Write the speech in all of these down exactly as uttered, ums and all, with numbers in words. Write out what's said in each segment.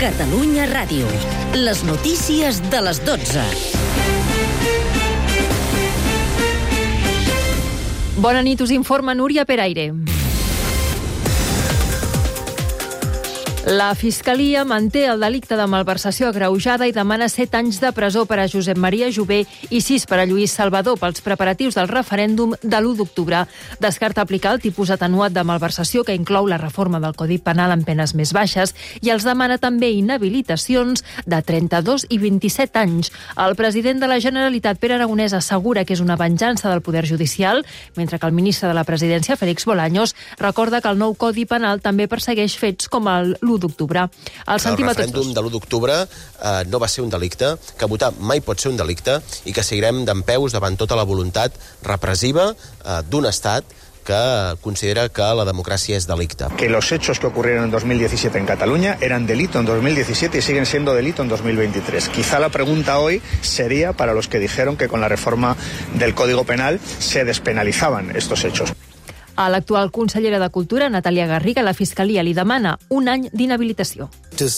Catalunya Ràdio. Les notícies de les dotze. Bona nit, us informa Núria Peraire. La Fiscalia manté el delicte de malversació agreujada i demana set anys de presó per a Josep Maria Jové i sis per a Lluís Salvador pels preparatius del referèndum de l'u d'octubre. Descarta aplicar el tipus atenuat de malversació que inclou la reforma del Codi Penal en penes més baixes i els demana també inhabilitacions de trenta-dos i vint-i-set anys. El president de la Generalitat, Pere Aragonès, assegura que és una venjança del Poder Judicial, mentre que el ministre de la Presidència, Félix Bolaños, recorda que el nou Codi Penal també persegueix fets com el l'u d'octubre. El, el referèndum de l'u d'octubre eh, no va ser un delicte, que votar mai pot ser un delicte i que seguirem dempeus davant tota la voluntat repressiva eh, d'un estat que considera que la democràcia és delicte. Que los hechos que ocurrieron en dos mil diecisiete en Cataluña eran delito en dos mil diecisiete y siguen siendo delito en dos mil veintitrés. Quizá la pregunta hoy sería para los que dijeron que con la reforma del Código Penal se despenalizaban estos hechos. A l'actual consellera de Cultura, Natàlia Garriga, la Fiscalia li demana un any d'inhabilitació.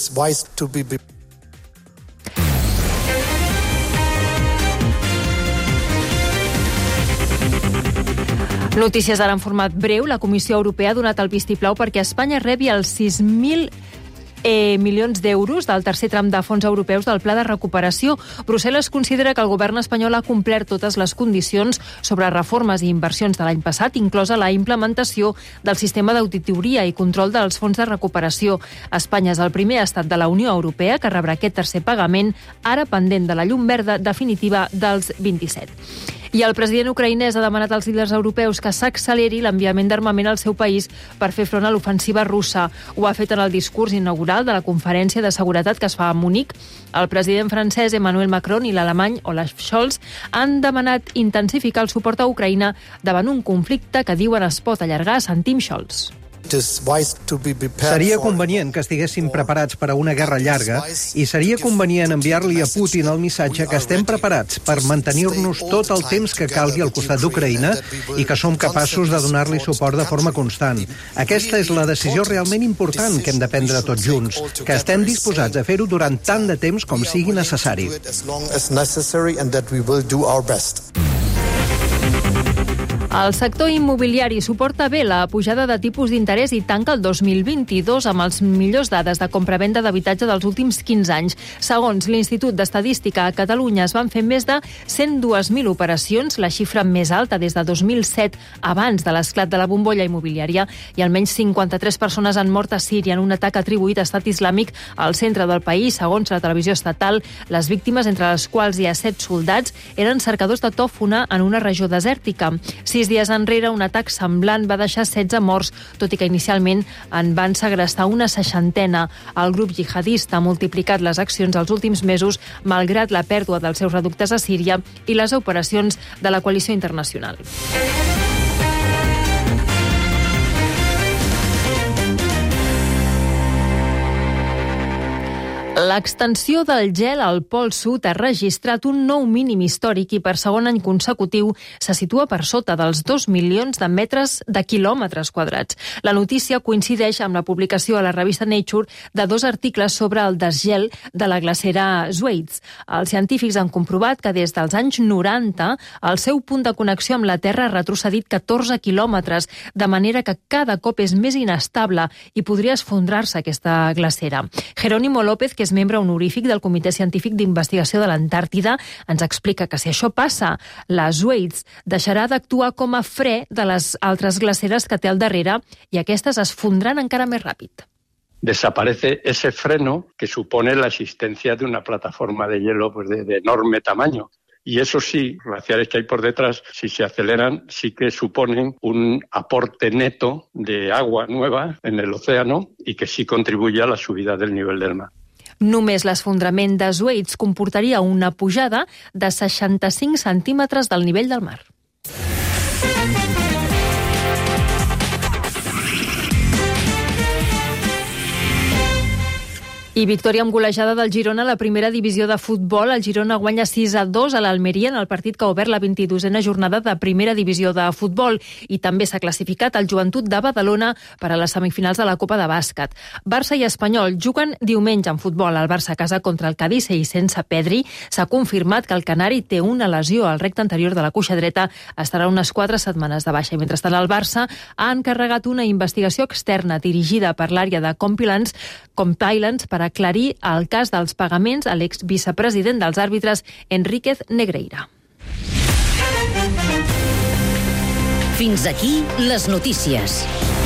Notícies ara en format breu. La Comissió Europea ha donat el vistiplau perquè Espanya rebi els sis mil Eh, milions d'euros del tercer tram de fons europeus del Pla de Recuperació. Brussel·les considera que el govern espanyol ha complert totes les condicions sobre reformes i inversions de l'any passat, inclosa la implementació del sistema d'auditoria i control dels fons de recuperació. Espanya és el primer estat de la Unió Europea que rebrà aquest tercer pagament, ara pendent de la llum verda definitiva dels vint-i-set. I el president ucraïnès ha demanat als líders europeus que s'acceleri l'enviament d'armament al seu país per fer front a l'ofensiva russa. Ho ha fet en el discurs inaugural de la conferència de seguretat que es fa a Munic. El president francès Emmanuel Macron i l'alemany Olaf Scholz han demanat intensificar el suport a Ucraïna davant un conflicte que diuen es pot allargar, sentim Scholz. Seria convenient que estiguéssim preparats per a una guerra llarga i seria convenient enviar-li a Putin el missatge que estem preparats per mantenir-nos tot el temps que calgui al costat d'Ucraïna i que som capaços de donar-li suport de forma constant. Aquesta és la decisió realment important que hem de prendre tots junts, que estem disposats a fer-ho durant tant de temps com sigui necessari. El sector immobiliari suporta bé la pujada de tipus d'interès i tanca el dos mil vint-i-dos amb les millors dades de compra-venda d'habitatge dels últims quinze anys. Segons l'Institut d'Estadística, a Catalunya es van fer més de cent dos mil operacions, la xifra més alta des de dos mil set, abans de l'esclat de la bombolla immobiliària, i almenys cinquanta-tres persones han mort a Síria en un atac atribuït a Estat Islàmic al centre del país. Segons la televisió estatal, les víctimes, entre les quals hi ha set soldats, eren cercadors de tòfona en una regió desèrtica. Sis dies enrere, un atac semblant va deixar setze morts, tot i que inicialment en van segrestar una seixantena. El grup jihadista ha multiplicat les accions els últims mesos, malgrat la pèrdua dels seus reductes a Síria i les operacions de la coalició internacional. L'extensió del gel al Pol Sud ha registrat un nou mínim històric i per segon any consecutiu se situa per sota dels dos milions de metres de quilòmetres quadrats. La notícia coincideix amb la publicació a la revista Nature de dos articles sobre el desgel de la glacera Schweitz. Els científics han comprovat que des dels anys noranta el seu punt de connexió amb la Terra ha retrocedit catorze quilòmetres, de manera que cada cop és més inestable i podria esfondrar-se aquesta glacera. Jerónimo López, que és membre honorífic del Comitè Científic d'Investigació de l'Antàrtida, ens explica que si això passa, la Schweitz deixarà d'actuar com a fre de les altres glaceres que té al darrere i aquestes es fondran encara més ràpid. Desaparece ese freno que supone la existencia de una plataforma de hielo pues de, de enorme tamaño. Y eso sí, los glaciares que hay por detrás, si se aceleran, sí que suponen un aporte neto de agua nueva en el océano y que sí contribuye a la subida del nivel del mar. Només l'esfondrament de Schweitz comportaria una pujada de seixanta-cinc centímetres del nivell del mar. I victòria amb golejada del Girona a la primera divisió de futbol. El Girona guanya sis a dos a l'Almeria en el partit que ha obert la vint-i-dosena jornada de primera divisió de futbol. I també s'ha classificat el Joventut de Badalona per a les semifinals de la Copa de Bàsquet. Barça i Espanyol juguen diumenge en futbol. El Barça a casa contra el Cádiz i sense Pedri. S'ha confirmat que el canari té una lesió al recte anterior de la cuixa dreta. Estarà unes quatre setmanes de baixa. I mentrestant, el Barça ha encarregat una investigació externa dirigida per l'àrea de Compliance, Compliance per aclarir el cas dels pagaments a l'exvicepresident dels àrbitres Enríquez Negreira. Fins aquí les notícies.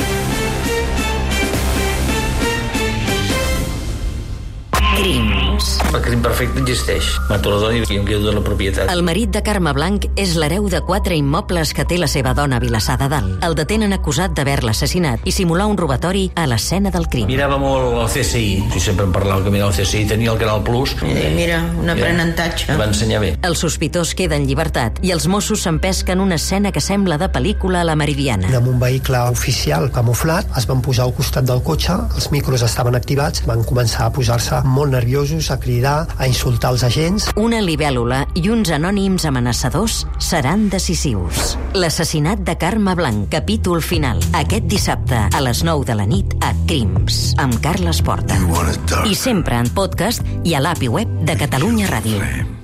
Crims. El crim perfecte existeix. Mato la dona i em quedo de la propietat. El marit de Carme Blanc és l'hereu de quatre immobles que té la seva dona a Vilassar de Dalt. El detenen acusat d'haver-la assassinat i simular un robatori a l'escena del crim. Mirava molt el C S I. I sempre em parlava que mirava el C S I. Tenia el Canal Plus. I mira, un aprenentatge. Em va ensenyar bé. El sospitós queda en llibertat i els Mossos s'empesquen una escena que sembla de pel·lícula a la Meridiana. Amb un vehicle oficial camuflat es van posar al costat del cotxe, els micros estaven activats, van començar a posar-se molt nerviosos, a cridar, a insultar els agents. Una libèl·lula i uns anònims amenaçadors seran decisius. L'assassinat de Carme Blanc, capítol final. Aquest dissabte a les nou de la nit a Crims, amb Carles Porta. I sempre en podcast i a l'A P I web de Catalunya Ràdio.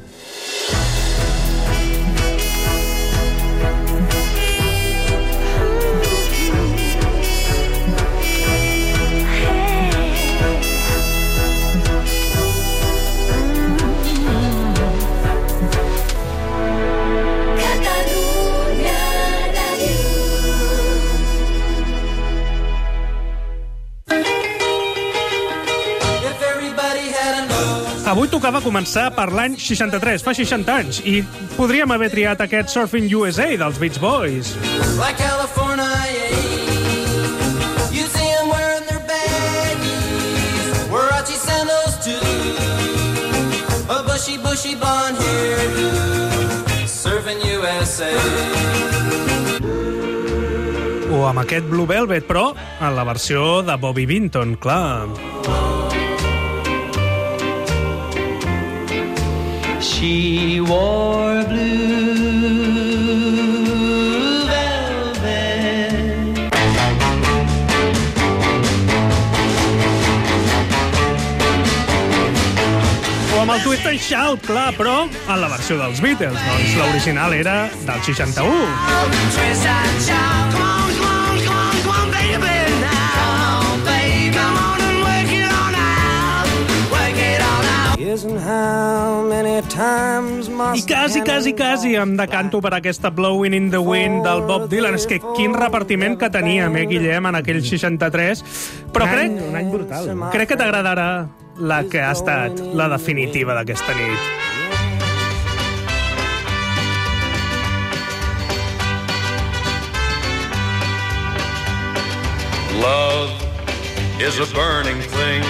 Avui tocava començar per l'any seixanta-tres, fa seixanta anys, i podríem haver triat aquest Surfing U S A dels Beach Boys. Like California, you see them wearing their baggies, Warachi sandals too, a bushy, bushy blonde hairdo, Surfing U S A. O amb aquest Blue Velvet, però en la versió de Bobby Vinton, clar. She wore blue velvet. O amb el Twist and Shout, clar, però en la versió dels Beatles, doncs l'original era del seixanta-u. Twist and shout, come on, come on, come on, come on, baby now, baby, come on and work it on out, work it on out. Isn't how many times I quasi, quasi, quasi em decanto per aquesta Blowing in the Wind del Bob Dylan. És que quin repartiment que teníem, eh, Guillem, en aquell seixanta-tres. Però un crec, any, un any brutal. crec que t'agradarà la que ha estat la definitiva d'aquesta nit. Love is a burning thing,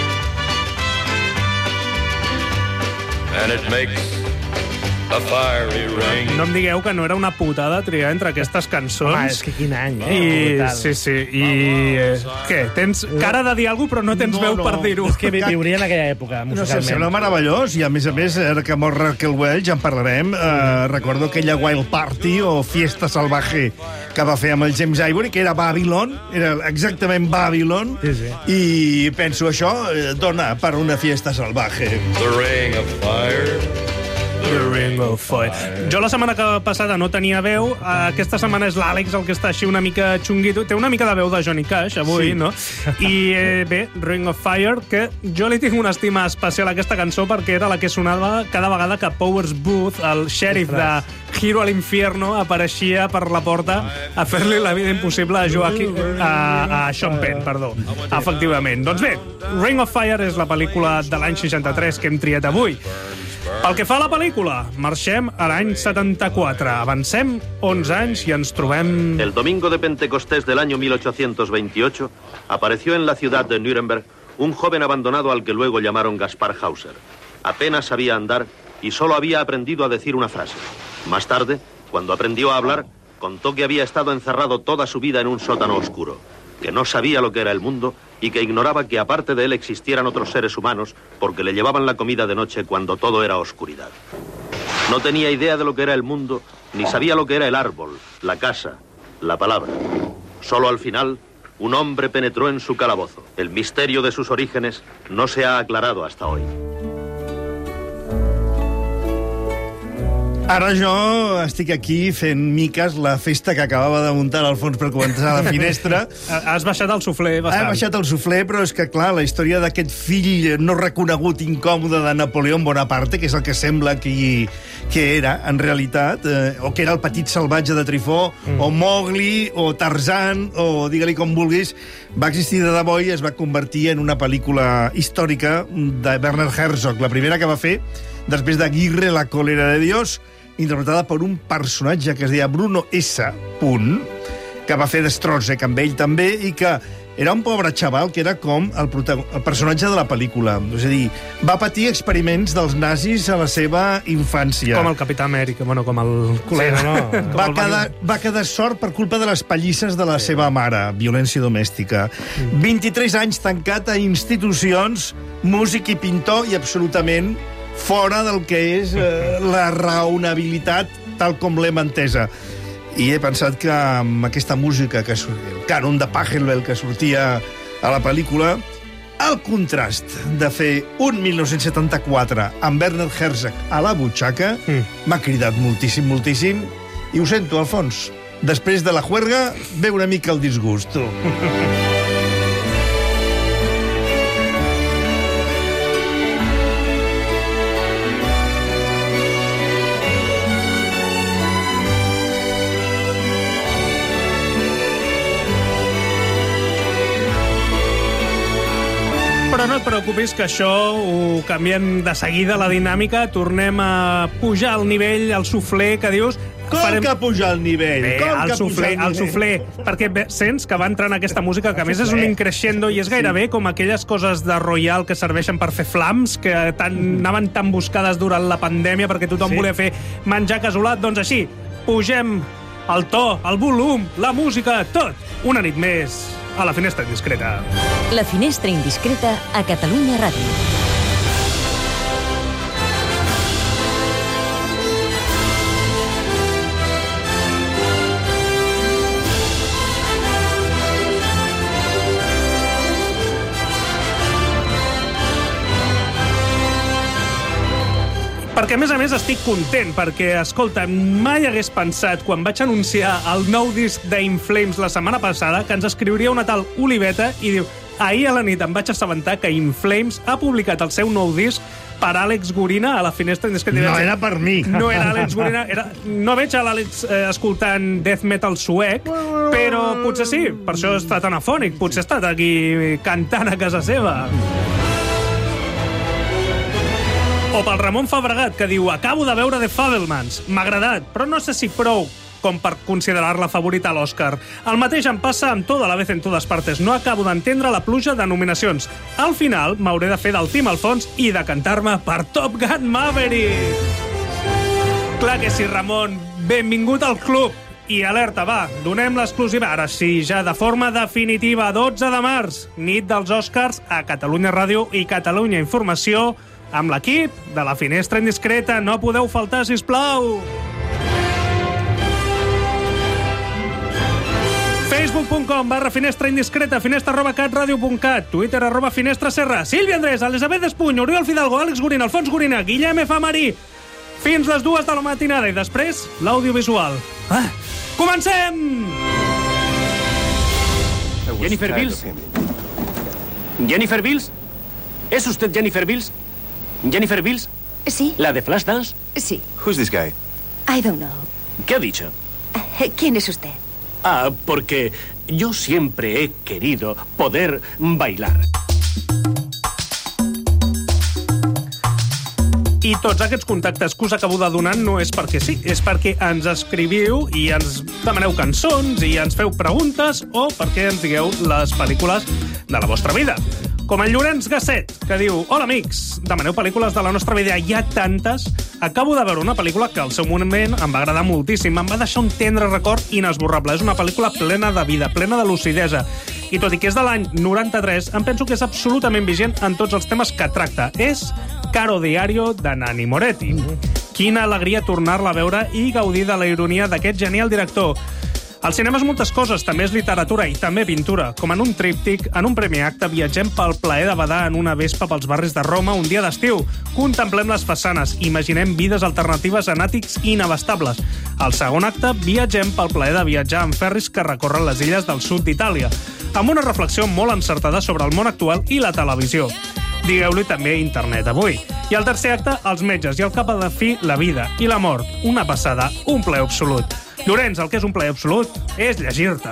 and it makes a fiery ring. No em digueu que no era una putada triar entre aquestes cançons. Home, és que quin any, eh? I, Brutal. sí, sí. I eh, què? Tens cara de dir alguna cosa, però no tens No, veu no. per dir-ho. És que viuria en aquella època, No sé, musicalment. sembla meravellós, i a més a més, ara que mor Raquel Welch, ja en parlarem, eh, recordo aquella Wild Party o Fiesta Salvaje que va fer amb el James Ivory, que era Babylon, era exactament Babylon, Sí, sí. i penso això eh, dona per una Fiesta Salvaje. The ring of fire. The Ring of Fire. Jo la setmana que passada no tenia veu, aquesta setmana és l'Àlex el que està així una mica xunguito. Té una mica de veu de Johnny Cash avui, Sí. no? I eh, bé, Ring of Fire, que jo li tinc una estima especial a aquesta cançó perquè era la que sonava cada vegada que Powers Booth, el xèrif de Giro a l'Infierno, apareixia per la porta a fer-li la vida impossible a Joaquin, a, a Sean Penn, perdó. Efectivament. Doncs bé, Ring of Fire és la pel·lícula de l'any seixanta-tres que hem triat avui. Pel que fa a la pel·lícula, marxem a l'any setanta-quatre. Avancem onze anys i ens trobem... El domingo de Pentecostés del año mil ochocientos veintiocho apareció en la ciudad de Nuremberg un joven abandonado al que luego llamaron Gaspar Hauser. Apenas sabía andar y solo había aprendido a decir una frase. Más tarde, cuando aprendió a hablar, contó que había estado encerrado toda su vida en un sótano oscuro, que no sabía lo que era el mundo y que ignoraba que aparte de él existieran otros seres humanos porque le llevaban la comida de noche cuando todo era oscuridad. No tenía idea de lo que era el mundo, ni sabía lo que era el árbol, la casa, la palabra. Solo al final, un hombre penetró en su calabozo. El misterio de sus orígenes no se ha aclarado hasta hoy. Ara jo estic aquí fent miques la festa que acabava de muntar l'Alfons per començar la finestra. Has baixat el suflé bastant. Ha baixat el suflé, però és que, clar, la història d'aquest fill no reconegut, incòmode de Napoleó Bonaparte, que és el que sembla que, que era, en realitat, eh, o que era el petit salvatge de Trifó, mm. o Mowgli, o Tarzan, o digue-li com vulguis, va existir de debò i es va convertir en una pel·lícula històrica de Werner Herzog, la primera que va fer després d'Aguirre, la còlera de Dios, interpretada per un personatge que es deia Bruno S. Punt, que va fer Destrozek amb ell també, i que era un pobre xaval que era com el, el personatge de la pel·lícula. És a dir, va patir experiments dels nazis a la seva infància. Com el Capità Amèrica, bueno, com el col·lega, sí, no? Va, quedar, va quedar sort per culpa de les pallisses de la sí. seva mare, violència domèstica. Mm. vint-i-tres anys tancat a institucions, músic i pintor, i absolutament fora del que és eh, la raonabilitat tal com l'hem entesa. I he pensat que amb aquesta música, que el cànon de Pachelbel que sortia a la pel·lícula, el contrast de fer un mil nou-cents setanta-quatre amb Werner Herzog a la butxaca mm. m'ha cridat moltíssim, moltíssim, i ho sento, Alfons. Després de la juerga, ve una mica el disgust, tu. Però no et preocupis, que això ho canviem de seguida, la dinàmica. Tornem a pujar el nivell, el suflé que dius. Com farem... que pujar el nivell? Bé, Com el que suflé, el suflé. Perquè bé, sents que va entrar en aquesta música, que a més és un increixendo, i és gairebé sí. com aquelles coses de Royal que serveixen per fer flams, que tan, anaven tan buscades durant la pandèmia perquè tothom sí. volia fer menjar casolat. Doncs així, pugem el to, el volum, la música, tot. Una nit més a La Finestra Indiscreta. La Finestra Indiscreta a Catalunya Ràdio. Perquè, a més a més, estic content, perquè, escolta, mai hagués pensat, quan vaig anunciar el nou disc d'In Flames la setmana passada, que ens escriuria una tal Oliveta i diu: ahir a la nit em vaig assabentar que In Flames ha publicat el seu nou disc per Àlex Gorina a La Finestra Indiscreta. No era per mi. No era Àlex Gorina. Era... No veig a l'Àlex eh, escoltant death metal suec, però potser sí, per això està tan afònic. Potser ha estat aquí cantant a casa seva. O pel Ramon Fabregat, que diu: acabo de veure The Fabelmans. M'ha agradat, però no sé si prou com per considerar-la favorita a l'Oscar. El mateix em passa amb Toda la vez en todas partes. No acabo d'entendre la pluja de nominacions. Al final m'hauré de fer del Team Alfons i de cantar-me per Top Gun Maverick. Clar que sí, Ramon. Benvingut al club. I alerta, va, donem l'exclusiva. Ara sí, ja de forma definitiva, dotze de març, nit dels Oscars a Catalunya Ràdio i Catalunya Informació, amb l'equip de La Finestra Indiscreta. No podeu faltar, sisplau. Facebook.com barra Finestra Indiscreta, finestra arroba catradio punt cat, Twitter arroba Finestra Serra, Sílvia Andrés, Elisabet Espuny, Oriol Fidalgo, Àlex Gorina, Alfons Gorina, Guillem F. Marí, fins les dues de la matinada, i després l'audiovisual. Ah, comencem! Jennifer Bills. Jennifer Bills. ¿Es usted Jennifer Bills? ¿Jennifer Bills? Sí. ¿La de Flashdance? Sí. Who's this guy? I don't know. ¿Qué ha dicho? ¿Quién es usted? Ah, porque yo siempre he querido poder bailar. I tots aquests contactes que us acabo de donar no és perquè sí, és perquè ens escriviu i ens demaneu cançons i ens feu preguntes, o perquè ens digueu les pel·lícules de la vostra vida. Com el Llorenç Gasset, que diu: hola, amics, demaneu pel·lícules de la nostra vida. Hi ha tantes. Acabo de veure una pel·lícula que al seu moment em va agradar moltíssim. Em va deixar un tendre record inesborrable. És una pel·lícula plena de vida, plena de lucidesa. I tot i que és de l'any noranta-tres, em penso que és absolutament vigent en tots els temes que tracta. És Caro Diario de Nanni Moretti. Quina alegria tornar-la a veure i gaudir de la ironia d'aquest genial director. El cinema és moltes coses, també és literatura i també pintura. Com en un tríptic, en un primer acte viatgem pel plaer de badar en una vespa pels barris de Roma un dia d'estiu. Contemplem les façanes, imaginem vides alternatives en àtics inabastables. Al segon acte, viatgem pel plaer de viatjar en ferris que recorren les illes del sud d'Itàlia, amb una reflexió molt encertada sobre el món actual i la televisió. Digueu-li també internet avui. I al tercer acte, els metges i al cap de fi, la vida i la mort. Una passada, un plaer absolut. Llorenç, el que és un plaer absolut és llegir-te.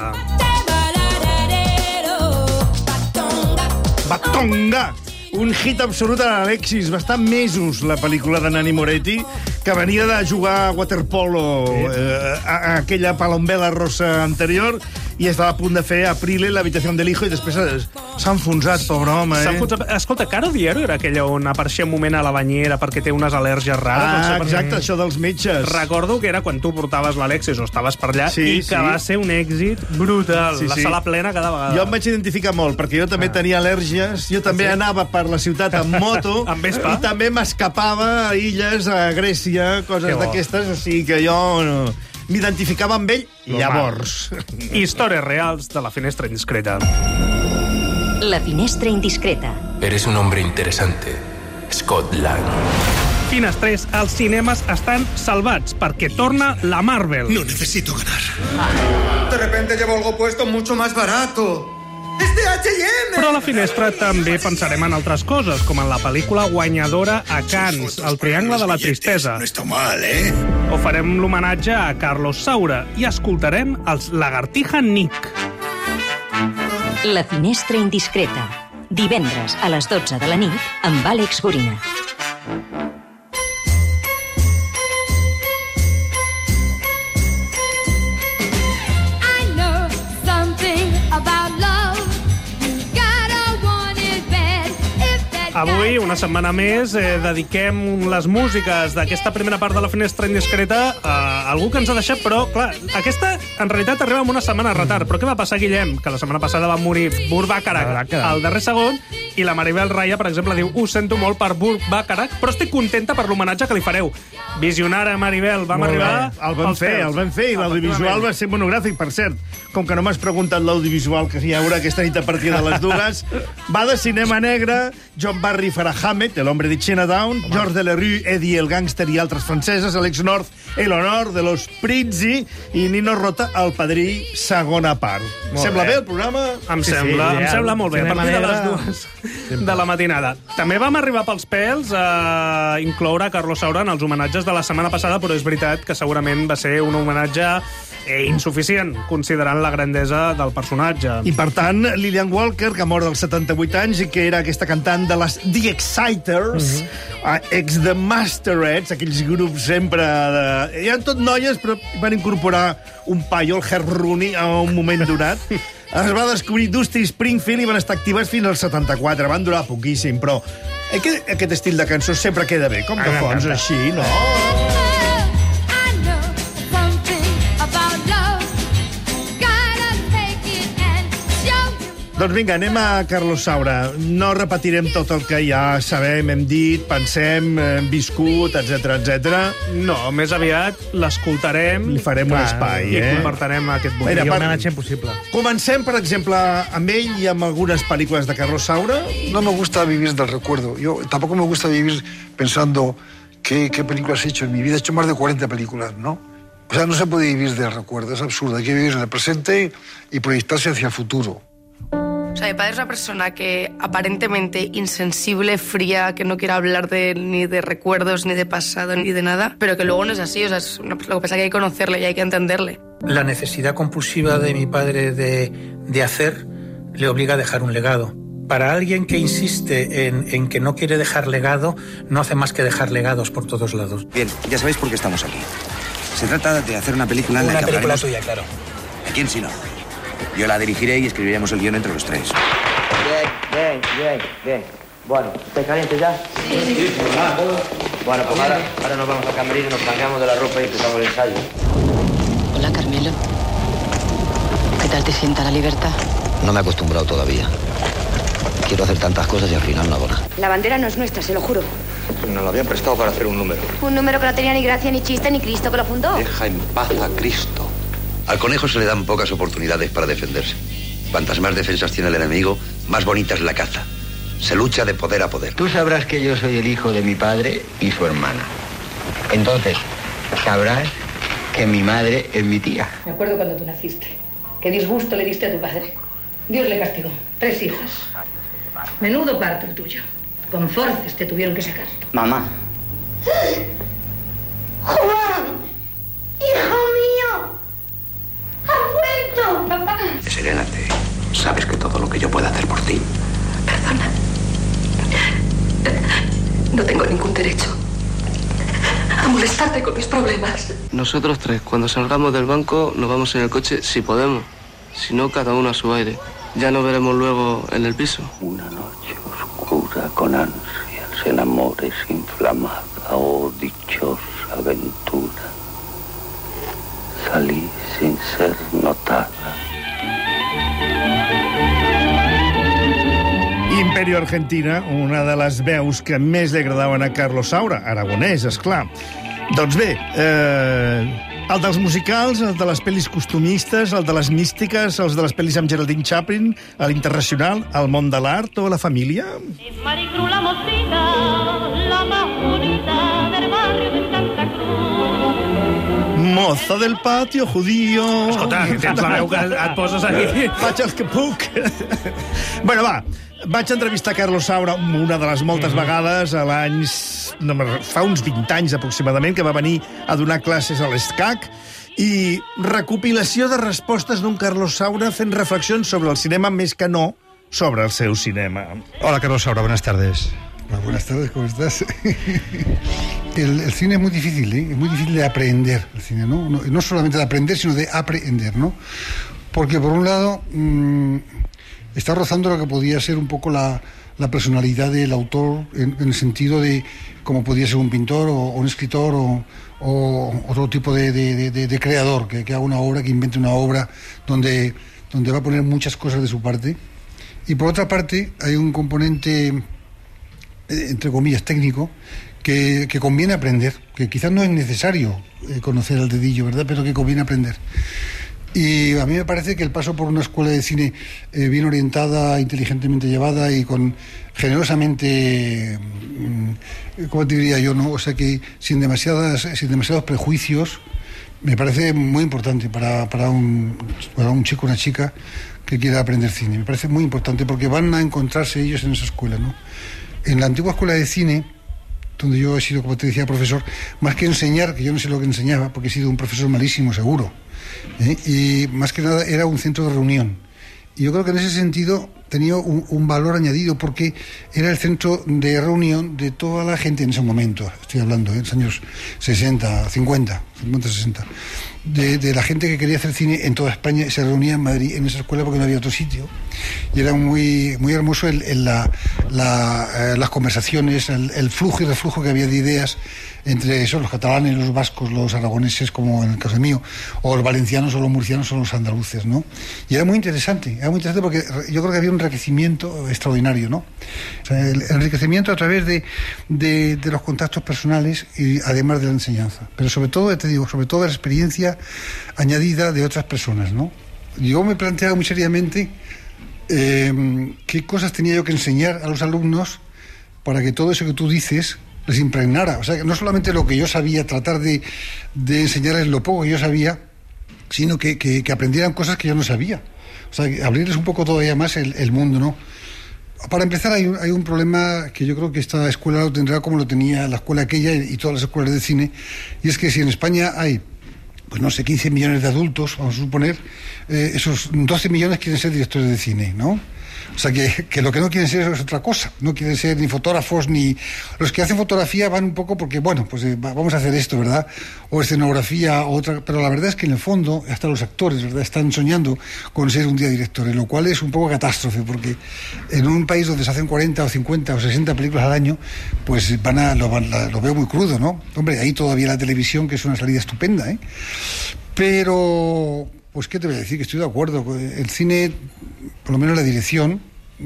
Batonga! Un hit absolut a l'Alexis. Va estar mesos la pel·lícula de Nanni Moretti, que venia de jugar a waterpolo eh, a, a aquella palombela rosa anterior i estava a punt de fer Aprile, l'habitació de l'hijo, i després s'ha enfonsat, pobre home, eh? Enfonsat. Escolta, Caro Diario era aquella on apareixia un moment a la banyera perquè té unes al·lèrgies rares. Ah, no sé, exacte, perquè... això dels metges. Recordo que era quan tu portaves l'Alexis o estaves per allà, sí, i que sí. va ser un èxit brutal. Sí, la sí. sala plena cada vegada. Jo em vaig identificar molt, perquè jo també ah. tenia al·lèrgies, jo també ah, sí? anava per la ciutat amb moto, amb vespa. I també m'escapava a illes, a Grècia, coses d'aquestes, o sigui que jo no, m'identificava amb ell Normal. Llavors. Històries reals de la finestra indiscreta. La finestra indiscreta. Eres un hombre interesante, Scott Lang. Finestrers, els cinemes estan salvats perquè torna la Marvel. No necesito ganar. De repente llevo algo puesto mucho más barato. És de H i M! Però a la finestra també pensarem en altres coses, com en la pel·lícula guanyadora a Cannes, El triangle de la tristesa. No està mal, eh? O farem l'homenatge a Carlos Saura i escoltarem els Lagartija Nick. La finestra indiscreta. Divendres a les dotze de la nit amb Àlex Gorina. Avui, una setmana més, eh, dediquem les músiques d'aquesta primera part de la finestra indiscreta a algú que ens ha deixat, però, clar, aquesta en realitat arriba amb una setmana de retard. Però què va passar, Guillem? Que la setmana passada va morir Burt Bacharach al darrer segon, i la Maribel Raya, per exemple, diu: ho sento molt per Burt Bacharach, però estic contenta per l'homenatge que li fareu. Visionara, Maribel, vam molt arribar... Bé. El vam fer, el vam fer, i l'audiovisual va ser monogràfic, per cert. Com que no m'has preguntat l'audiovisual que hi haurà aquesta nit a partir de les dues, va de cinema negre, John Barry farà Hammett, El hombre de Chinatown, Home. Georges Delerue, Eddie el gàngster i altres franceses, Alex North, El honor de los Prizzi, i Nino Rota, El padrí, segona part. Molt sembla bé. bé el programa? Em sí, sembla, sí, em sembla molt bé, a partir de les dues Sempre. de la matinada. També vam arribar pels pèls a incloure Carlos Saura en els homenatges de la setmana passada, però és veritat que segurament va ser un homenatge eh, insuficient, considerant la grandesa del personatge. I, per tant, Lillian Walker, que mor dels setanta-vuit anys i que era aquesta cantant de les The Exciters, uh-huh. ex de Masterettes, aquells grups sempre de... Hi ha tot noies, però van incorporar un paio, el Herb Rooney, a un moment donat. Es va descobrir Dusty Springfield i van estar actives fins al setanta-quatre. Van durar poquíssim, però aquest, aquest estil de cançó sempre queda bé, com de fons, així, no? Doncs vinga, anem a Carlos Saura. No repetirem tot el que ja sabem, hem dit, pensem, hem viscut, etcètera, etcètera. No, més aviat l'escoltarem. Li farem un espai, i eh? I compartirem aquest Mira, moment. per- Homenatge impossible. Comencem, per exemple, amb ell i amb algunes pel·lícules de Carlos Saura. No me gusta vivir del recuerdo. Yo tampoco me gusta vivir pensando qué, qué películas he hecho en mi vida. He hecho más de cuarenta películas, ¿no? O sea, no se puede vivir del recuerdo, es absurdo. Hay que vivir en el presente y proyectarse hacia el futuro. O sea, mi padre es una persona que aparentemente insensible, fría, que no quiere hablar de, ni de recuerdos, ni de pasado, ni de nada, pero que luego no es así. O sea, es una, lo que pasa es que hay que conocerle y hay que entenderle. La necesidad compulsiva de mi padre de, de hacer le obliga a dejar un legado. Para alguien que insiste en, en que no quiere dejar legado, no hace más que dejar legados por todos lados. Bien, ya sabéis por qué estamos aquí. Se trata de hacer una película en Una la que película hablaremos... tuya, claro. ¿A quién si no? Yo la dirigiré y escribiremos el guión entre los tres. Bien, bien, bien, bien. Bueno, ¿estáis calientes ya? Sí, sí. sí. Bueno, pues ahora, ahora nos vamos al camerino, nos cambiamos de la ropa y empezamos el ensayo. Hola, Carmelo. ¿Qué tal te sienta la libertad? No me he acostumbrado todavía. Quiero hacer tantas cosas y al final no hago nada. La bandera no es nuestra, se lo juro. Nos lo habían prestado para hacer un número. Un número que no tenía ni gracia, ni chiste, ni Cristo que lo fundó. Deja en paz a Cristo. Al conejo se le dan pocas oportunidades para defenderse. Cuantas más defensas tiene el enemigo, más bonita es la caza. Se lucha de poder a poder. Tú sabrás que yo soy el hijo de mi padre y su hermana. Entonces, sabrás que mi madre es mi tía. Me acuerdo cuando tú naciste. Qué disgusto le diste a tu padre. Dios le castigó. Tres hijas. Menudo parto el tuyo. Con forces te tuvieron que sacar. Mamá. ¡Juan! ¡Hijo mío! ¡Ha vuelto! ¡Papá! Serénate. Sabes que todo lo que yo pueda hacer por ti. Perdona. No tengo ningún derecho a molestarte con mis problemas. Nosotros tres, cuando salgamos del banco, nos vamos en el coche si podemos. Si no, cada uno a su aire. Ya nos veremos luego en el piso. Una noche oscura con ansias en amores inflamada, oh dichosa aventura. Salí sin ser notada. Imperio Argentina, una de les veus que més li agradaven a Carlos Saura, aragonès, esclar. Doncs bé, eh, el dels musicals, el de les pel·lis costumistes, el de les místiques, els de les pel·lis amb Geraldine Chaplin, a l'Internacional, al món de l'art o a la família? Es Maricruz la mocita, la más bonita del barrio de Santa Cruz. Moza del patio judío... Escolta, tens la veu que et poses aquí. Faig el que puc. Bueno, va, vaig entrevistar Carlos Saura una de les moltes mm-hmm. vegades a l'any... No, fa uns vint anys aproximadament, que va venir a donar classes a l'ESCAC, i recopilació de respostes d'un Carlos Saura fent reflexions sobre el cinema, més que no sobre el seu cinema. Hola, Carlos Saura, buenas tardes. Hola, buenas tardes, ¿cómo estás? el, el cine es muy difícil, ¿eh? Es muy difícil de aprender el cine, ¿no? No, no solamente de aprender, sino de aprender, ¿no? Porque, por un lado, mmm, está rozando lo que podía ser un poco la, la personalidad del autor, en, en el sentido de cómo podía ser un pintor o, o un escritor o, o otro tipo de, de, de, de creador, que, que haga una obra, que invente una obra donde, donde va a poner muchas cosas de su parte. Y por otra parte, hay un componente, entre comillas, técnico, que, que conviene aprender, que quizás no es necesario eh, conocer al dedillo, ¿verdad?, pero que conviene aprender. Y a mí me parece que el paso por una escuela de cine eh, bien orientada, inteligentemente llevada y con generosamente, mm, ¿cómo te diría yo?, ¿no? O sea, que sin demasiadas, sin demasiados prejuicios, me parece muy importante para, para, un, para un chico o una chica que quiera aprender cine. Me parece muy importante porque van a encontrarse ellos en esa escuela, ¿no? En la antigua escuela de cine, donde yo he sido, como te decía, profesor, más que enseñar, que yo no sé lo que enseñaba, porque he sido un profesor malísimo, seguro, ¿eh? Y más que nada era un centro de reunión. Y yo creo que en ese sentido tenía un, un valor añadido, porque era el centro de reunión de toda la gente en ese momento, estoy hablando, ¿eh?, en los años sesenta, cincuenta, cincuenta, sesenta, de, de la gente que quería hacer cine en toda España. Se reunía en Madrid, en esa escuela, porque no había otro sitio. Y era muy, muy hermoso el, el, la, la, eh, las conversaciones, el, el flujo y reflujo que había de ideas entre esos, los catalanes, los vascos, los aragoneses, como en el caso mío, o los valencianos, o los murcianos, o los andaluces, ¿no? Y era muy interesante, era muy interesante porque yo creo que había un enriquecimiento extraordinario, ¿no? O sea, el enriquecimiento a través de, de, de los contactos personales y además de la enseñanza. Pero sobre todo, te digo, sobre todo la experiencia añadida de otras personas, ¿no? Yo me planteaba muy seriamente eh, qué cosas tenía yo que enseñar a los alumnos para que todo eso que tú dices les impregnara. O sea, que no solamente lo que yo sabía, tratar de, de enseñarles lo poco que yo sabía, sino que, que, que aprendieran cosas que yo no sabía. O sea, que abrirles un poco todavía más el, el mundo, ¿no? Para empezar, hay un, hay un problema que yo creo que esta escuela lo tendrá como lo tenía la escuela aquella y, y todas las escuelas de cine, y es que si en España hay, pues no sé, quince millones de adultos, vamos a suponer, eh, esos doce millones quieren ser directores de cine, ¿no? O sea, que, que lo que no quieren ser es otra cosa. No quieren ser ni fotógrafos, ni... Los que hacen fotografía van un poco porque, bueno, pues eh, vamos a hacer esto, ¿verdad? O escenografía, o otra... Pero la verdad es que en el fondo, hasta los actores, ¿verdad?, están soñando con ser un día directores, lo cual es un poco catástrofe, porque en un país donde se hacen cuarenta o cincuenta o sesenta películas al año, pues van a... Lo, van, lo veo muy crudo, ¿no? Hombre, ahí todavía la televisión, que es una salida estupenda, ¿eh? Pero... pues qué te voy a decir, que estoy de acuerdo. El cine, por lo menos la dirección,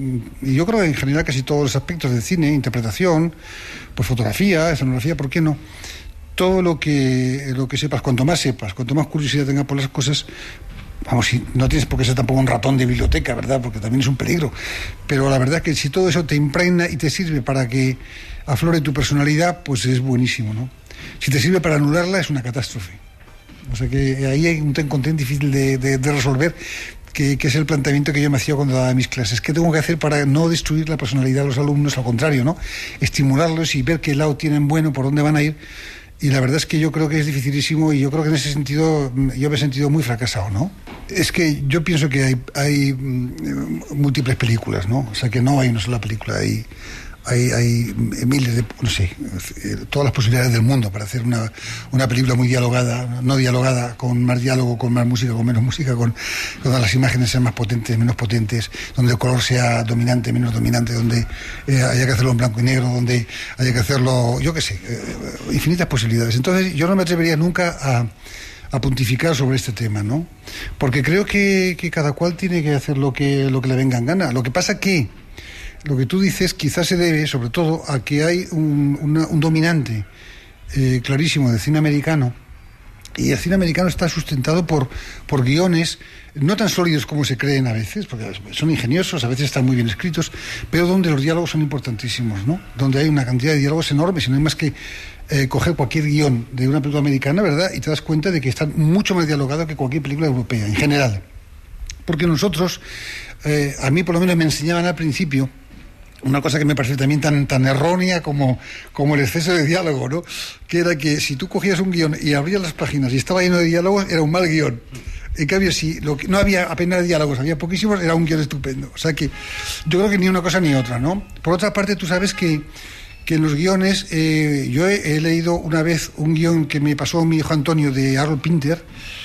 y yo creo que en general casi todos los aspectos del cine, interpretación, pues fotografía, escenografía, ¿por qué no? Todo lo que, lo que sepas, cuanto más sepas, cuanto más curiosidad tengas por las cosas, vamos, si no tienes por qué ser tampoco un ratón de biblioteca, ¿verdad? Porque también es un peligro. Pero la verdad es que si todo eso te impregna y te sirve para que aflore tu personalidad, pues es buenísimo, ¿no? Si te sirve para anularla, es una catástrofe. O sea que ahí hay un ten difícil de, de, de resolver, que, que es el planteamiento que yo me hacía cuando daba mis clases. ¿Qué tengo que hacer para no destruir la personalidad de los alumnos? Al contrario, ¿no? Estimularlos y ver qué lado tienen bueno, por dónde van a ir. Y la verdad es que yo creo que es dificilísimo, y yo creo que en ese sentido yo me he sentido muy fracasado, ¿no? Es que yo pienso que hay, hay múltiples películas, ¿no? O sea, que no hay una sola película, hay, hay, hay miles de, no sé, todas las posibilidades del mundo para hacer una, una película muy dialogada, no dialogada, con más diálogo, con más música, con menos música, con donde las imágenes sean más potentes, menos potentes, donde el color sea dominante, menos dominante, donde eh, haya que hacerlo en blanco y negro, donde haya que hacerlo, yo qué sé, eh, infinitas posibilidades. Entonces yo no me atrevería nunca a, a pontificar sobre este tema, ¿no? Porque creo que, que cada cual tiene que hacer lo que, lo que le venga en gana. Lo que pasa que lo que tú dices quizás se debe, sobre todo, a que hay un, una, un dominante eh, clarísimo del cine americano, y el cine americano está sustentado por, por guiones no tan sólidos como se creen a veces, porque son ingeniosos, a veces están muy bien escritos, pero donde los diálogos son importantísimos, ¿no? Donde hay una cantidad de diálogos enormes, y no hay más que eh, coger cualquier guión de una película americana, ¿verdad? Y te das cuenta de que están mucho más dialogados que cualquier película europea, en general. Porque nosotros, eh, a mí por lo menos me enseñaban al principio una cosa que me parece también tan, tan errónea como, como el exceso de diálogo, ¿no? Que era que si tú cogías un guión y abrías las páginas y estaba lleno de diálogos, era un mal guión. En cambio, si lo que, no había apenas diálogos, había poquísimos, era un guión estupendo. O sea que yo creo que ni una cosa ni otra, ¿no? Por otra parte, tú sabes que, que en los guiones, eh, yo he, he leído una vez un guión que me pasó mi hijo Antonio de Harold Pinter,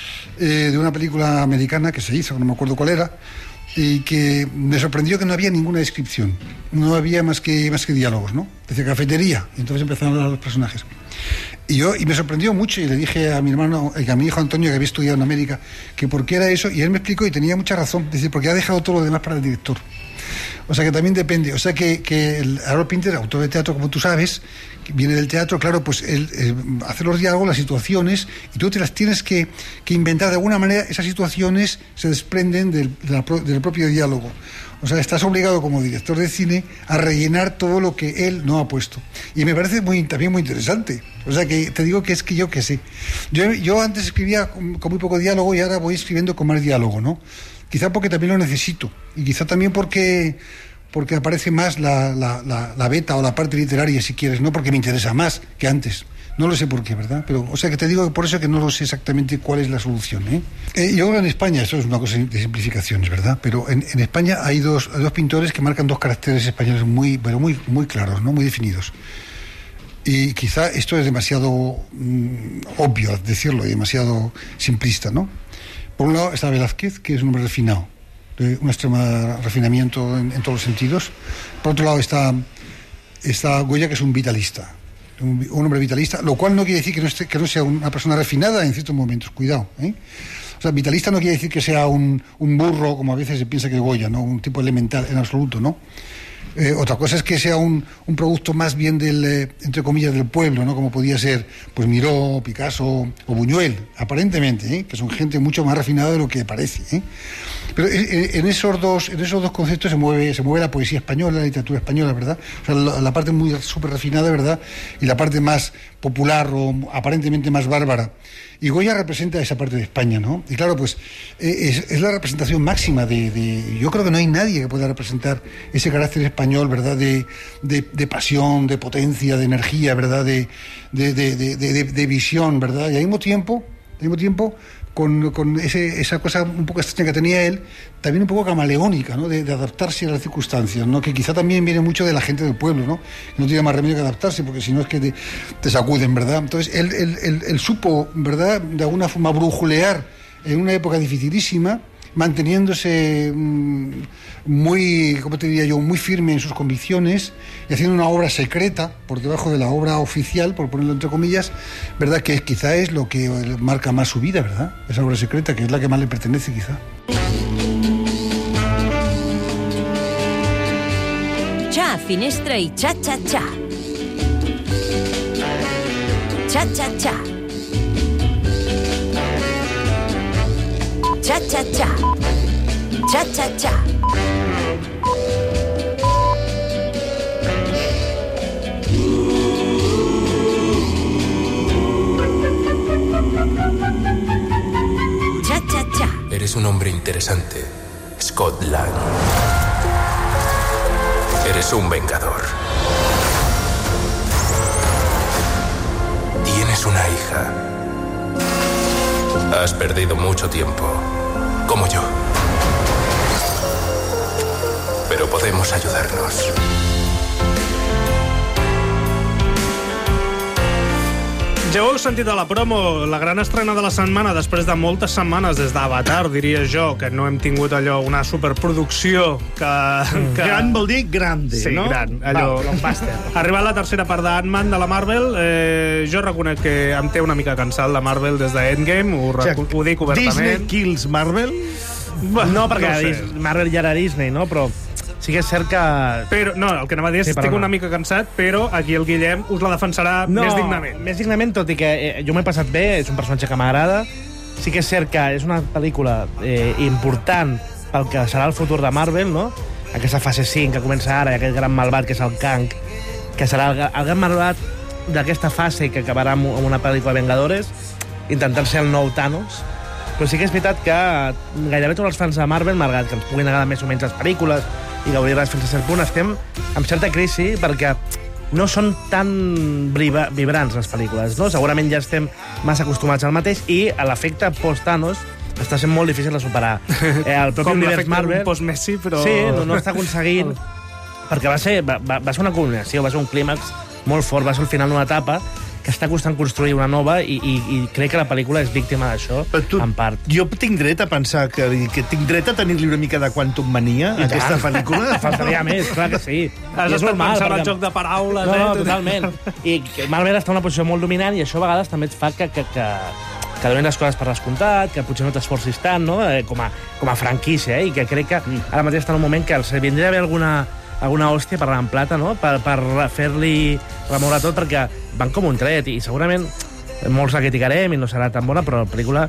eh, de una película americana que se hizo, no me acuerdo cuál era, y que me sorprendió que no había ninguna descripción, no había más que, más que diálogos, ¿no? Decía cafetería, y entonces empezaron a hablar los personajes. Y yo, y me sorprendió mucho, y le dije a mi hermano, a mi hijo Antonio, que había estudiado en América, que por qué era eso, y él me explicó, y tenía mucha razón, dice, porque ha dejado todo lo demás para el director. O sea que también depende, o sea que, que el Harold Pinter, autor de teatro, como tú sabes, que viene del teatro, claro, pues él eh, hace los diálogos, las situaciones, y tú te las tienes que, que inventar de alguna manera. Esas situaciones se desprenden del, de la, del propio diálogo. O sea, estás obligado como director de cine a rellenar todo lo que él no ha puesto. Y me parece muy, también muy interesante. O sea, que te digo que es que yo que sé. Yo, yo antes escribía con, con muy poco diálogo, y ahora voy escribiendo con más diálogo, ¿no? Quizá porque también lo necesito, y quizá también porque, porque aparece más la, la, la, la beta o la parte literaria, si quieres, no porque me interesa más que antes. No lo sé por qué, ¿verdad? Pero, o sea, que te digo que por eso que no lo sé exactamente cuál es la solución, ¿eh? Eh, yo creo en España, eso es una cosa de simplificaciones, ¿verdad? Pero en, en España hay dos, hay dos pintores que marcan dos caracteres españoles muy, pero muy, muy claros, ¿no? Muy definidos. Y quizá esto es demasiado mmm, obvio decirlo, y demasiado simplista, ¿no? Por un lado está Velázquez, que es un hombre refinado, de un extremo refinamiento en, en todos los sentidos. Por otro lado está, está Goya, que es un vitalista, un, un hombre vitalista, lo cual no quiere decir que no, esté, que no sea una persona refinada en ciertos momentos, cuidado, ¿eh? O sea, vitalista no quiere decir que sea un, un burro, como a veces se piensa que Goya, ¿no? Un tipo elemental, en absoluto, ¿no? Eh, otra cosa es que sea un, un producto más bien del, eh, entre comillas, del pueblo, ¿no? Como podía ser, pues, Miró, Picasso o Buñuel, aparentemente, ¿eh? Que son gente mucho más refinada de lo que parece, ¿eh? Pero en, en esos dos, en esos dos conceptos se mueve, se mueve la poesía española, la literatura española, ¿verdad? O sea, la, la parte muy súper refinada, ¿verdad? Y la parte más popular o aparentemente más bárbara. Y Goya representa esa parte de España, ¿no? Y claro, pues es, es la representación máxima de, de... Yo creo que no hay nadie que pueda representar ese carácter español, ¿verdad? De, de, de pasión, de potencia, de energía, ¿verdad? De, de, de, de, de, de visión, ¿verdad? Y al mismo tiempo, al mismo tiempo con, con ese, esa cosa un poco extraña que tenía él, también un poco camaleónica, ¿no? De, de adaptarse a las circunstancias, ¿no? Que quizá también viene mucho de la gente del pueblo, ¿no? No tiene más remedio que adaptarse, porque si no es que te, te sacuden, ¿verdad? Entonces él, él, él, él supo, ¿verdad?, de alguna forma brujulear en una época dificilísima, manteniéndose mmm, muy, ¿cómo te diría yo?, muy firme en sus convicciones y haciendo una obra secreta por debajo de la obra oficial, por ponerlo entre comillas, ¿verdad? Que quizá es lo que marca más su vida, ¿verdad? Esa obra secreta, que es la que más le pertenece, quizá. Xa, finestra i xa-xa-xa. Xa-xa-xa. Xa-xa-xa. Xa-xa-xa. Cha-cha-cha. Eres un hombre interesante, Scott Lang. Eres un vengador. Tienes una hija. Has perdido mucho tiempo, como yo. Pero podemos ayudarnos. Ja ho heu sentit a la promo, la gran estrena de la setmana, després de moltes setmanes des d'Avatar, diria jo, que no hem tingut allò, una superproducció que... que... Gran vol dir grande, sí, no? Sí, gran. Allò... Ha arribat la tercera part d'Ant-Man de la Marvel. Eh, jo reconec que em té una mica cansat la Marvel des d'Endgame, ho, o sigui, ho dic obertament. Disney kills Marvel? Bueno, no, perquè no sé. Marvel ja era Disney, no? Però sí que és cert que... Però, no, el que anava a dir és que sí, estic una mica cansat, però aquí el Guillem us la defensarà no, més dignament. més dignament, tot i que eh, jo m'he passat bé, és un personatge que m'agrada. Sí que és cert que és una pel·lícula eh, important pel que serà el futur de Marvel, no? Aquesta fase cinc que comença ara, i aquest gran malvat que és el Kang, que serà el, el gran malvat d'aquesta fase que acabarà amb una pel·lícula Vengadores, intentant ser el nou Thanos. Però sí que és veritat que gairebé tots els fans de Marvel, malgrat que ens puguin agradar més o menys les pel·lícules i gaudir-les fins a cert punt, estem amb certa crisi perquè no són tan vibrants les pel·lícules, no? Segurament ja estem massa acostumats al mateix i l'efecte post-Thanos està sent molt difícil de superar. Eh, el propi Com univers Marvel... Com post-Messi, però... Sí, no, no està aconseguint... perquè va ser, va, va ser una culminació, va ser un clímax molt fort, va ser el final d'una etapa que està costant construir una nova i, i, i crec que la pel·lícula és víctima d'això, en part. Jo tinc dret a pensar que, que tinc dret a tenir-li una mica de Quantum Mania, I aquesta tant. pel·lícula. Faltaria més, clar que sí. Has I és estat normal, pensant perquè... el joc de paraules, no, eh? No, totalment. I que Marvel està en una posició molt dominant i això a vegades també et fa que, que, que, que donin les coses per descomptat, que potser no t'esforcis tant, no? Eh, com, a, com a franquícia, eh? I que crec que ara mateix està en un moment que els vindria a haver alguna alguna hòstia per anar en plata, no? Per, per fer-li remoure tot, perquè van com un tret, i segurament molts la criticarem i no serà tan bona, però la pel·lícula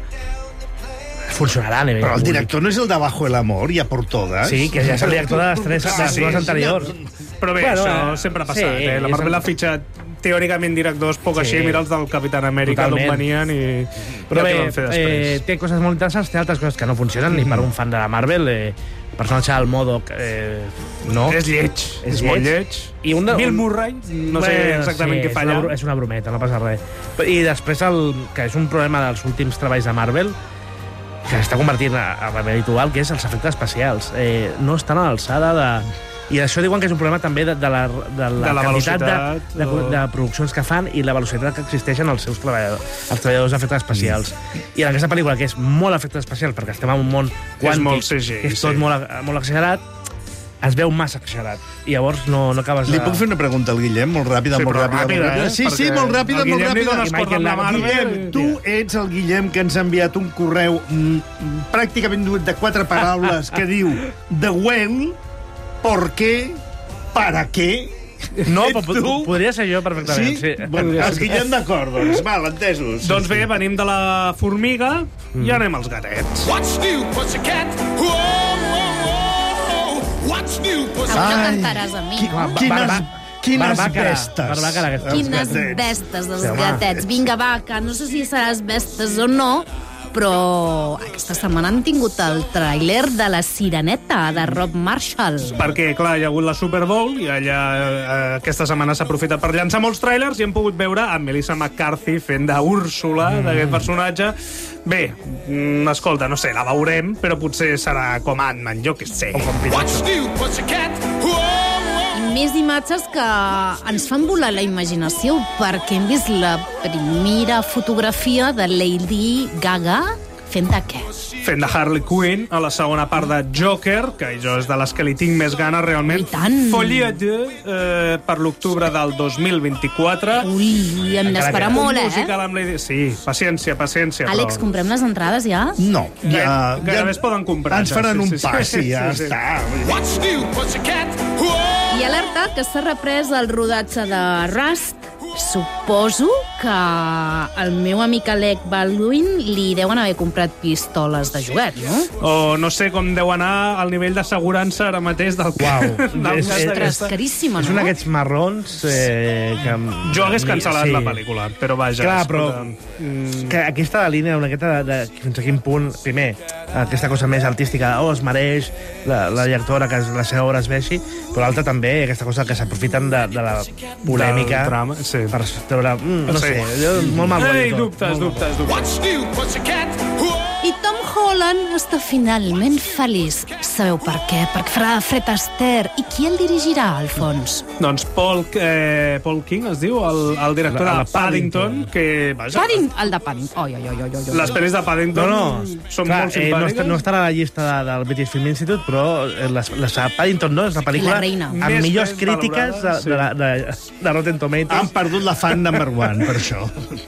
funcionarà a nivell Però el públic. director no és el de Bajo el Amor, ja por todas? Sí, que ja és el director de les tres, de les sí, dues sí. anteriors. Però bé, Bueno, això eh, sempre ha passat. sí, eh? La és Marvel el- ha fitxat teòricament directors poc Sí. així, mira els del Capitán Amèrica, d'on Totalment. venien i Però i el bé, que van fer després. eh, té coses molt interessants, té altres coses que no funcionen, ni per un fan de la Marvel. Eh, el personatge del Modok, eh, no. És lleig, és molt lleig. I un de, Bill un... Murray, no sé exactament què fa és una, allà. bru- és una brometa, no passa res. I després, el, que és un problema dels últims treballs de Marvel, que s'està convertint a, a habitual, que és els efectes especials. Eh, no estan a l'alçada de... I això diuen que és un problema també de, de la, de la, De la quantitat de, velocitat, de, o- de produccions que fan i la velocitat que existeixen els seus treballadors, els treballadors d'efectes especials. I en aquesta pel·lícula, que és molt efectes especials, perquè estem en un món quàntic, molt C G I, que és tot sí. molt, molt exagerat, es veu massa exagerat. I llavors no, no acabes Li de... puc fer una pregunta al Guillem? Molt ràpida, Sí, molt però ràpida. ràpida, molt ràpida. eh? Sí, sí, Perquè molt ràpida, al molt Guillem li ràpida. dones cor amb la Marvel. Guillem, tu ets el Guillem que ens ha enviat un correu mm, pràcticament de quatre paraules que diu The Well, ¿por qué? ¿Para qué? No, Ets però tu? podria ser jo perfectament. Sí? Bueno, els Guillem d'acord, doncs. Val, entesos. Doncs bé, venim de la formiga i anem als gatets. What's new, pussycat? Whoa, whoa, whoa. What's new, Avui no pussycat? cantaràs amb mi. Quines, quines Barbàcara, bestes. barbàcara, aquesta. Quines gatets. bestes dels Sí, home. gatets. Vinga, va, que no sé si seràs bestes o no, però aquesta setmana han tingut el tràiler de La Sireneta, de Rob Marshall. Perquè, clar, hi ha hagut la Super Bowl i allà eh, aquesta setmana s'ha aprofitat per llançar molts trailers i hem pogut veure a Melissa McCarthy fent d'Úrsula, mm. d'aquest personatge. Bé, mm, escolta, no sé, la veurem, però potser serà com Ant-Man, jo què sé. O com What's new, pussycat? Whoa, whoa. Més imatges que ens fan volar la imaginació, perquè hem vist la primera fotografia de Lady Gaga fent de què? fent de Harley Quinn, a la segona part de Joker, que jo és de les que li tinc més ganes realment. I tant! Folie deux, eh, per l'octubre del dos mil vint-i-quatre. Ui, hem d'esperar molt, eh? Un musical amb Lady... Sí, paciència, paciència. Àlex, però... comprem les entrades ja? No. Ja, gairebé es poden comprar. Ens faran un pas, sí, ja sí, sí. està. I alerta que s'ha reprès el rodatge de Rust. Suposo que el meu amic Alec Baldwin li deuen haver comprat pistoles de joguet, no? O no sé com deu anar el nivell d'assegurança ara mateix del Uau, del és, cas és, d'aquesta. Caríssima, és no? un d'aquests marrons eh, que... Jo hagués cancel·lat sí. la pel·lícula, però vaja. Clar, però escolta, que aquí està la línia una miqueta de, de fins a quin punt, primer, aquesta cosa més artística, oh, es mereix la, la directora que la seva obra es veixi, però l'altra també, aquesta cosa que s'aprofiten de, de la polèmica del drama, sí. per treure... Mm, no Sí. sé, jo, molt mal Ei, rotllo tot. dubtes, dubtes, dubtes. I Tom Holland està finalment feliç. Sabeu per què? Perquè farà Fred Astaire. I qui el dirigirà, Alfons? Doncs Paul, eh, Paul King, es diu, el, el director La- la de Paddington, Paddington. que... Vaja, Paddington, el de Paddington. Oi, oi, oi, oi, oi. les pel·lis de Paddington No, no, són clar, molt eh, no, simpàtiques. està, no estarà a la llista de, del British Film Institute, però eh, les, les Paddington no és la pel·lícula La reina. amb Més millors ben crítiques de, valorada, sí. de, la- de, de Rotten Tomatoes. Han perdut la fan number one, per això.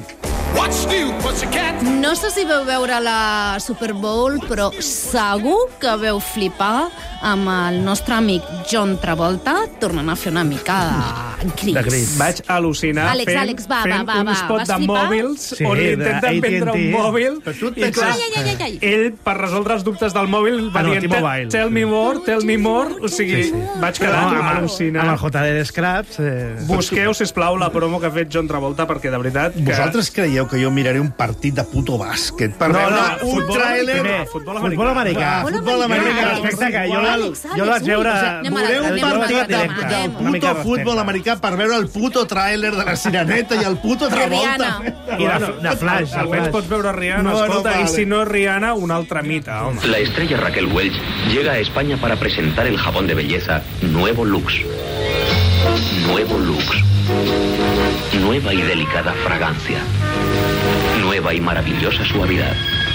No sé si veu veure la Super Bowl, però segur que veu flipar amb el nostre amic John Travolta tornant a fer una mica de cris. De cris. Vaig al·lucinar Àlex, fent, Àlex, va, fent va, va, un va. spot Vas de flipar? mòbils Sí, on li de intenten A T and T. vendre un mòbil. Però tu et I penses- clar, Ai, ai, ai, ai, ai. ell, per resoldre els dubtes del mòbil, va Ah, no, dient, T-Mobile. tell me more, tell me more. O sigui, Sí, sí. vaig quedar No, amb, amb al·lucinant. el J D Scraps... Eh... Busqueu, sisplau, la promo que ha fet John Travolta, perquè de veritat... Que... Vosaltres creieu que jo miraré un partit de puto bàsquet per No, veure no, un futbol tràiler... primer, futbol futbol americà. Ah, futbol americà. Respecte, que jo, Àlex, jo el vaig veure... Àlex, ui, anem a la- Voleu un anem a la partit de, directe. de Anem. Una mica puto de futbol respecte. americà per veure el puto tràiler de la Sireneta i el puto Travolta. I de, de Flash, de Almenys Flash. pots veure Rihanna, No, no, escolta, vale. i si no Rihanna, una altra mita, home. La estrella Raquel Welch llega a España para presentar el jabón de belleza Nuevo Lux. Nuevo Lux. Nueva y delicada fragancia. Nueva y maravillosa suavidad.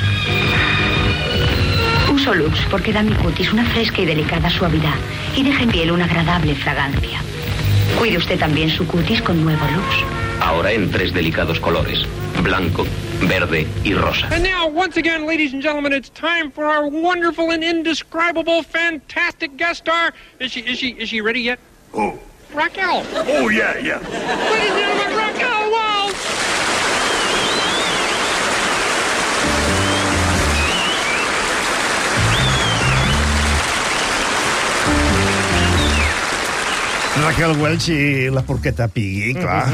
Uso Lux porque da a mi cutis una fresca y delicada suavidad y deja en piel una agradable fragancia. Cuide usted también su cutis con Nuevo Lux. Ahora en tres delicados colores. Blanco, verde y rosa. And now, once again, ladies and gentlemen, it's time for our wonderful and indescribable, fantastic guest star. Is she, is she, is she ready yet? Oh. Raquel. Oh, yeah, yeah. Ladies and gentlemen, Raquel Welch. Raquel Welch i la porqueta Piggy, clar.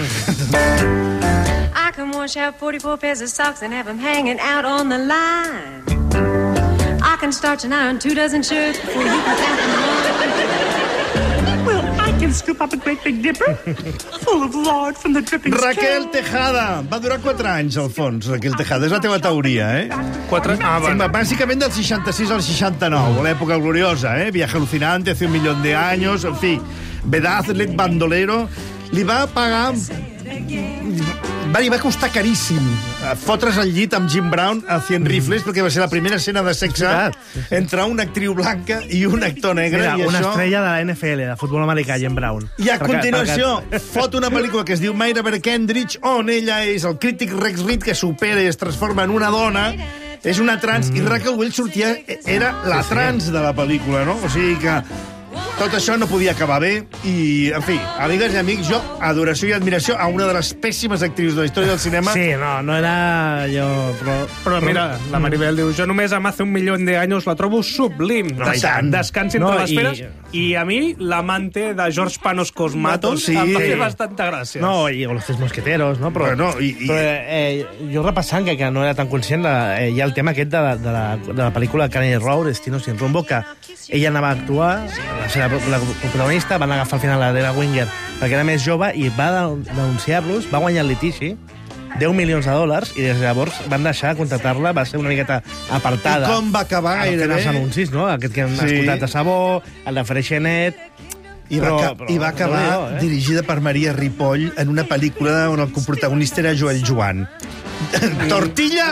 I can wash out forty-four pairs of socks and have them hanging out on the line. I can starch and iron two dozen shirts before you can count them all. Well, I can scoop up a great big dipper full of lard from the dripping Raquel Tejada. Va durar quatre anys, al fons, Raquel Tejada. És la teva teoria, eh? Quatre... Ah, Sí, va. bàsicament del seixanta-sis al seixanta-nou, l'època gloriosa, eh? Viaje alucinante, hace un millón de años, en fi, Vedazlet, bandolero, li va pagar... Va, li va costar caríssim eh, fotre's al llit amb Jim Brown a cien rifles, perquè va ser la primera escena de sexe entre una actriu blanca i un actor negre. Mira, i una això... estrella de la N F L, de futbol americà, Jim Brown. I a Perquè- continuació perquè- fot una pel·lícula que es diu Myra Breckenridge, on ella és el crític Rex Reed que supera i es transforma en una dona, és una trans, mm. i Raquel Welch sortia, era la Sí, sí. trans de la pel·lícula, no? O sigui que tot això no podia acabar bé i, en fi, amigues i amics, jo adoració i admiració a una de les pèssimes actrius de la història del cinema. Sí, no, no era jo... Però, Però mira, la Maribel diu, jo només amb hace un millón de años la trobo sublim. No, i Des tant. Descansi entre No, les i- feres. I a mi, l'amante de George Panos Cosmatos Sí. em va fer Sí. bastanta gràcia. No, i o los tres mosqueteros, no? Però, Bueno, i- i- però eh, jo repassant, que, que no era tan conscient, de, eh, hi ha el tema aquest de la, de la, de la pel·lícula Canary Road, Destino sin rumbo, que ella anava a actuar, va ser la, la protagonista, van agafar al final la Dera Winger, perquè era més jove, i va denunciar-los, va guanyar el litigi, deu milions de dòlars, i des de llavors van deixar de contractar-la, va ser una miqueta apartada. I com va acabar a fer gairebé? els anuncis, no? Aquest que han Sí. escoltat de Sabó, el de Freixenet... I va, Però- ca però- I va acabar Déu-n'hi-do, eh? dirigida per Maria Ripoll en una pel·lícula on el coprotagonista era Joel Joan. Tortilla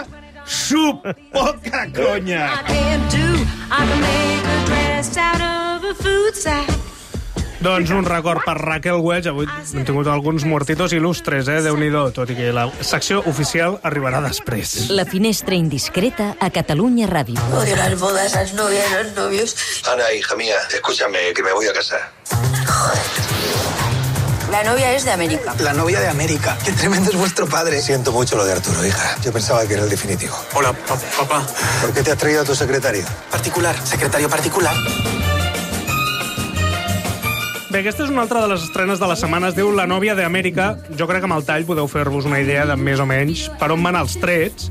su poca conya. I can do, I can make a dress out of a food sack. Doncs un record per Raquel Welch. Avui hem tingut alguns muertitos il·lustres, eh? Déu-n'hi-do, tot i que la secció oficial arribarà després. La finestra indiscreta a Catalunya Ràdio. Odio las bodas, las novias, los novios. Ana, hija mía, escúchame, que me voy a casar. La novia es de América. La novia de América. Qué tremendo es vuestro padre. Siento mucho lo de Arturo, hija. Yo pensaba que era el definitivo. Hola, pa- papá. ¿Por qué te has traído a tu secretario? Particular, secretario particular. Bé, aquesta és una altra de les estrenes de la setmana. Es diu La nòvia d'Amèrica. Jo crec que amb el tall podeu fer-vos una idea de més o menys per on van els trets.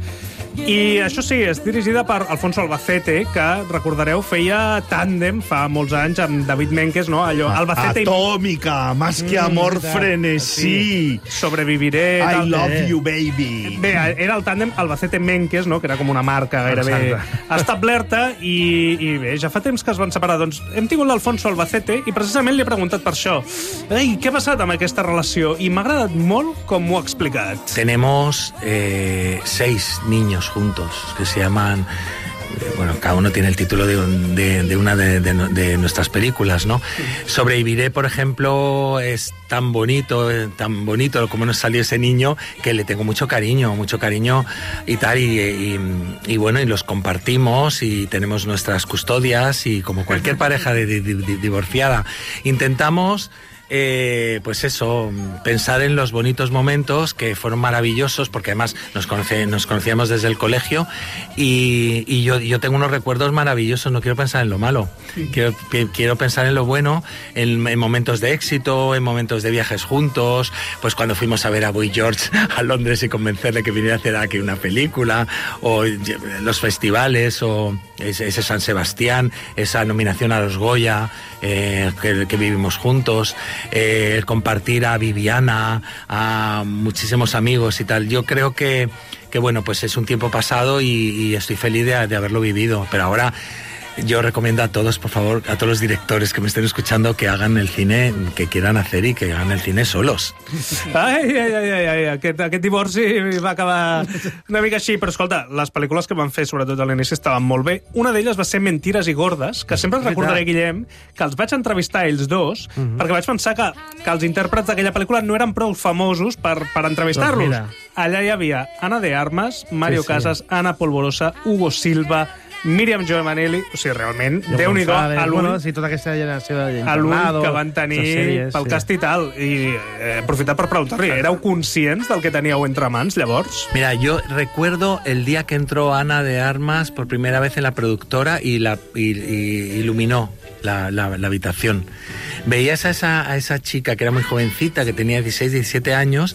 I això sí, és dirigida per Alfonso Albacete, que, recordareu, feia tàndem fa molts anys amb David Menkes, no? Allò, Albacete... Atòmica, más que amor, mm, frenesí. Sobreviviré... I tal. love eh. you, baby. Bé, era el tàndem Albacete-Menkes, no? Que era com una marca gairebé establerta, i, i bé, ja fa temps que es van separar. Doncs hem tingut l'Alfonso Albacete i precisament li he preguntat per això. Ei, què ha passat amb aquesta relació? I m'ha agradat molt com m'ho ha explicat. Tenemos eh, seis niños juntos, que se llaman, bueno, cada uno tiene el título de, de, de una de, de, de nuestras películas, ¿no? Sobreviviré, por ejemplo, es tan bonito, tan bonito como nos salió ese niño, que le tengo mucho cariño, mucho cariño y tal, y, y, y bueno, y los compartimos y tenemos nuestras custodias, y como cualquier pareja de, de, de, divorciada, intentamos... Eh, pues eso, pensar en los bonitos momentos que fueron maravillosos, porque además nos, conoce, nos conocíamos desde el colegio, y, y yo, yo tengo unos recuerdos maravillosos. No quiero pensar en lo malo, quiero, quiero pensar en lo bueno, en, en momentos de éxito, en momentos de viajes juntos, pues cuando fuimos a ver a Boy George a Londres y convencerle que viniera a hacer aquí una película, o los festivales, o ese, ese San Sebastián, esa nominación a los Goya, eh, que, que vivimos juntos. Eh, compartir a Viviana, a muchísimos amigos y tal. Yo creo que, que bueno, pues es un tiempo pasado, y, y estoy feliz de, de haberlo vivido. Pero ahora yo recomiendo a todos, por favor, a todos los directores que me estén escuchando, que hagan el cine que quieran hacer y que hagan el cine solos. Ai, ai, ai, ai, ai. Aquest, aquest divorci va acabar una mica així, però escolta, les pel·lícules que van fer, sobretot a l'inici, estaven molt bé. Una d'elles va ser Mentires i gordes, que sempre recordaré, Guillem, que els vaig entrevistar ells dos, uh -huh. perquè vaig pensar que, que els intèrprets d'aquella pel·lícula no eren prou famosos per, per entrevistar-los. Doncs allà hi havia Ana de Armas, Mario sí, sí. Casas, Ana Polvorosa, Hugo Silva, Míriam Giovanelli, o sigui, realment, Déu-n'hi-do a l'ull, bueno, sí, tota aquesta generació de a l'ull que van tenir sèries, pel sí. cast i tal. I eh, aprofitar per preguntar-li, éreu conscients del que teníeu entre mans, llavors? Mira, yo recuerdo el día que entró Ana de Armas por primera vez en la productora y, la, y, y iluminó la, la, la habitación. Veías a esa, a esa chica que era muy jovencita, que tenía dieciséis, diecisiete años,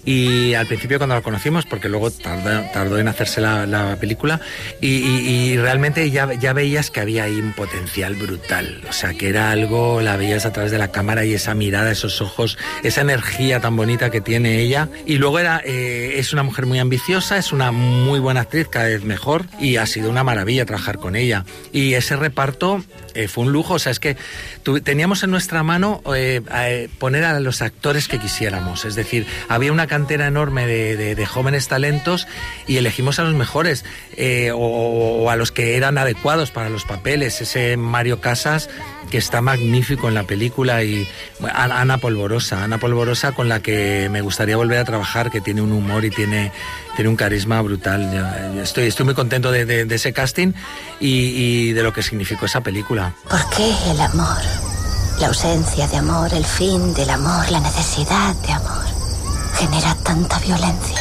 y al principio cuando la conocimos, porque luego tardó, tardó en hacerse la, la película, y, y, y realmente ya, ya veías que había ahí un potencial brutal. O sea, que era algo, la veías a través de la cámara, y esa mirada, esos ojos, esa energía tan bonita que tiene ella. Y luego era, eh, es una mujer muy ambiciosa, es una muy buena actriz, cada vez mejor, y ha sido una maravilla trabajar con ella. Y ese reparto eh, fue un lujo. O sea, es que tu, teníamos en nuestra mano eh, eh, poner a los actores que quisiéramos. Es decir, había una cantera enorme de, de, de jóvenes talentos, y elegimos a los mejores, eh, o, o a los que eran adecuados para los papeles. Ese Mario Casas, que está magnífico en la película, y bueno, Ana Polvorosa, Ana Polvorosa, con la que me gustaría volver a trabajar, que tiene un humor y tiene, tiene un carisma brutal. Yo estoy, estoy muy contento de, de, de ese casting y, y de lo que significó esa película. ¿Por qué el amor? La ausencia de amor, el fin del amor, la necesidad de amor, genera tanta violencia.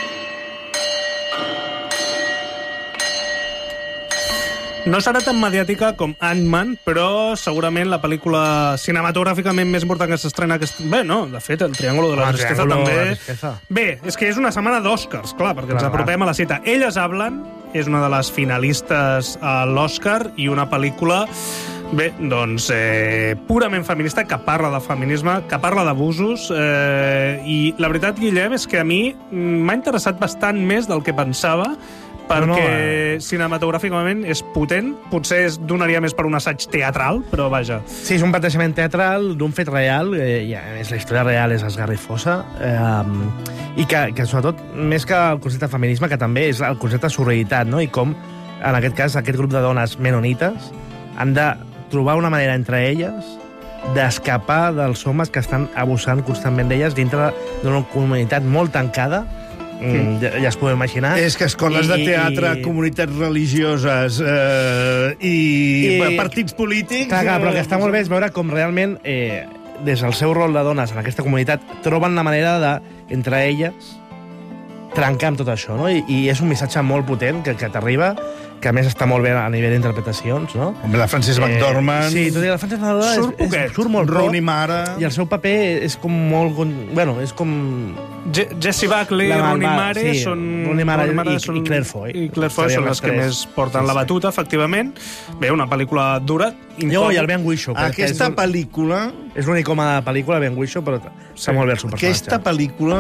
No serà tan mediàtica com Ant-Man, però segurament la pel·lícula cinematogràficament més important que s'estrena... Aquest... Bé, no, de fet, el Triángulo de la Ah, Tristeza Triángulo també... de la Tristeza. Bé, és que és una setmana d'Oscars, clar, perquè Clar, ens apropem clar. a la cita. Elles hablen, és una de les finalistes a l'Oscar, i una pel·lícula... Bé, doncs, eh, purament feminista, que parla de feminisme, que parla d'abusos, eh, i la veritat, Guillem, és que a mi m'ha interessat bastant més del que pensava, perquè No, no, eh... cinematogràficament és potent, potser es donaria més per un assaig teatral, però vaja. Sí, és un plantejament teatral d'un fet real, eh, i a més la història real és esgarrifosa, eh, i que, que sobretot, més que el concepte de feminisme, que també és el concepte de sororitat, no? I com, en aquest cas, aquest grup de dones menonites han de trobar una manera entre elles d'escapar dels homes que estan abusant constantment d'elles dintre d'una comunitat molt tancada, mm. ja, ja es podeu imaginar. És que escoles I, de teatre, i... comunitats religioses eh, i, I partits polítics... Clar, clar, però el que està molt bé és veure com realment, eh, des del seu rol de dones en aquesta comunitat, troben la manera de, entre elles, trencar amb tot això, no? I, i és un missatge molt potent que, que t'arriba, que a més està molt bé a nivell d'interpretacions, no? Hombre, la Frances McDormand... Eh, sí, tot i la Frances McDormand surt, és, és, surt molt Rooney Mara... I el seu paper és com molt... Bueno, és com... Je Jessie Buckley i Rooney Mara sí, són... Rooney Mara Mara i, són... i Claire Foy. I Claire Foy són les que més porten sí, la batuta, sí. efectivament. Bé, una pel·lícula dura. Jo, i el Ben Whishaw. Aquesta és pel·lícula... És l'únic home de pel·lícula, Ben Whishaw, però està sí. molt bé el seu personatge. Aquesta pel·lícula...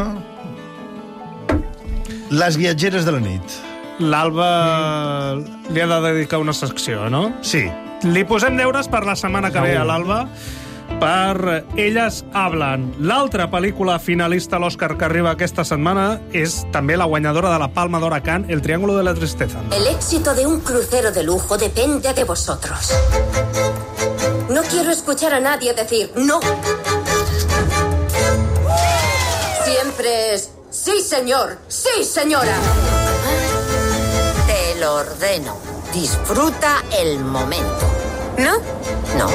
Les viatgeres de la nit. L'Alba mm. li ha de dedicar una secció, no? Sí. Li posem deures per la setmana que ve a l'Alba per Elles hablan. L'altra pel·lícula finalista a l'Oscar que arriba aquesta setmana és també la guanyadora de la Palma d'Or a Cannes, El triángulo de la tristeza. El éxito de un crucero de lujo depende de vosotros. No quiero escuchar a nadie decir no. Siempre es sí, señor, sí, señora. Te lo ordeno. Disfruta el momento. ¿No? No.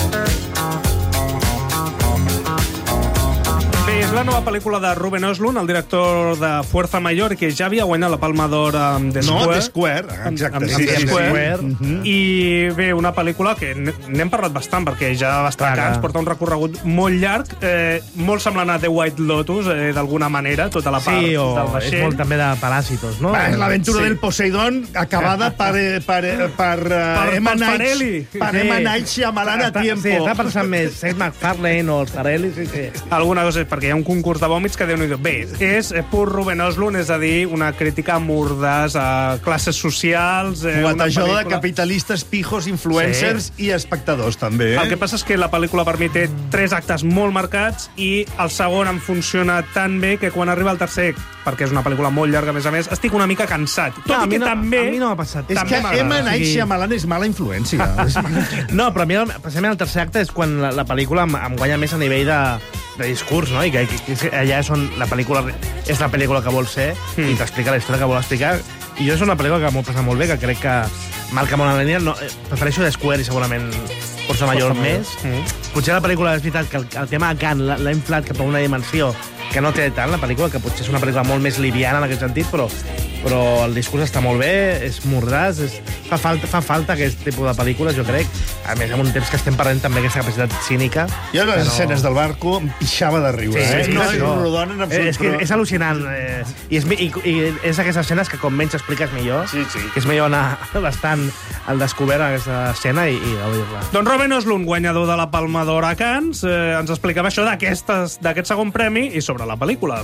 Bé, és la nova pel·lícula de Ruben Östlund, el director de Fuerza Mayor, que ja havia guanyat la Palma d'Or amb The Square. No, The Square, exacte. Amb, amb sí, The sí, Square. sí. Uh-huh. I bé, una pel·lícula que n'hem parlat bastant, perquè ja va estar a Cannes, porta un recorregut molt llarg, eh, molt semblant a The White Lotus, eh, d'alguna manera, tota la part sí, o del vaixell. És molt també de Paràsitos, no? Va, és l'aventura sí. del Poseidon acabada per, per, per, per, uh, Emma Night, per Emma Night Shyamalan a tiempo. Sí, està pensant més Seth MacFarlane o els Farrelly. Sí, sí. Alguna cosa, perquè hi ha un concurs de vòmits que Déu-n'hi-do. Bé, és pur Ruben Östlund, és a dir, una crítica mordaç a classes socials... Eh, Guatejó pel·lícula... de capitalistes, pijos, influencers sí. i espectadors, també. El que passa és que la pel·lícula per mi té tres actes molt marcats i el segon em funciona tan bé que quan arriba el tercer, perquè és una pel·lícula molt llarga, a més a més, estic una mica cansat. Tot no, i que no, també... A mi no m'ha passat. És que Emma Night Shyamalan és mala influència. No, però a mi, precisament el tercer acte és quan la, la pel·lícula em, em guanya més a nivell de, de discurs, no? I que, que, que allà és on la pel·lícula és la pel·lícula que vol ser mm. i t'explica la història que vol explicar. I jo és una pel·lícula que m'ho passa molt bé, que crec que marca molt la línia. No, prefereixo The Square i segurament Força Major més. Mm. Potser la pel·lícula és veritat que el, el tema de Cannes l'ha inflat cap a una dimensió que no té tant la pel·lícula, que potser és una pel·lícula molt més liviana en aquest sentit, però, però el discurs està molt bé, és mordàs, és, fa, falta, fa falta aquest tipus de pel·lícules, jo crec. A més, en un temps que estem perdent també aquesta capacitat cínica. Jo les no... escenes del barco em pixava de riure. Sí, eh? sí, no, sí, no, no. rodonen en absolut, és, que però... és al·lucinant. Eh, i, és, i, I és aquestes escenes que com menys expliques millor, sí, sí. que és millor anar bastant al descobert en aquesta escena i, i gaudir-la. Doncs Ruben Östlund, guanyador de la Palma d'Or a Cannes, eh, ens explicava això d'aquest segon premi i sobre la pel·lícula.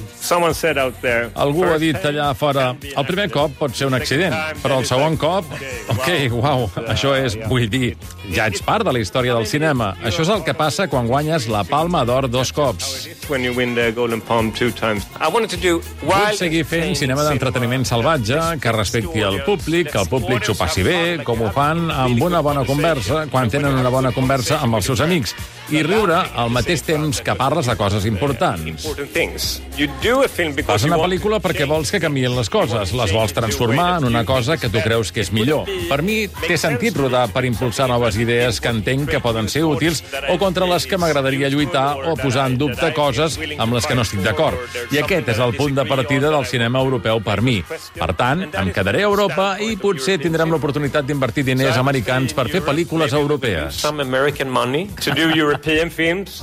Algú ha dit allà fora, el primer cop pot ser un accident, però el segon cop, ok, uau, això és, vull dir, ja ets part de la història del cinema. Això és el que passa quan guanyes la Palma d'Or dos cops. Vull seguir fent cinema d'entreteniment salvatge, que respecti el públic, que el públic s'ho passi bé, com ho fan amb una bona conversa, quan tenen una bona conversa amb els seus amics, i riure al mateix temps que parles de coses importants. Fas una pel·lícula perquè vols que canvien les coses, les vols transformar en una cosa que tu creus que és millor. Per mi té sentit rodar per impulsar noves idees que entenc que poden ser útils o contra les que m'agradaria lluitar o posar en dubte coses amb les que no estic d'acord. I aquest és el punt de partida del cinema europeu per mi. Per tant, em quedaré a Europa i potser tindrem l'oportunitat d'invertir diners americans per fer pel·lícules europees. Some American money to do European films.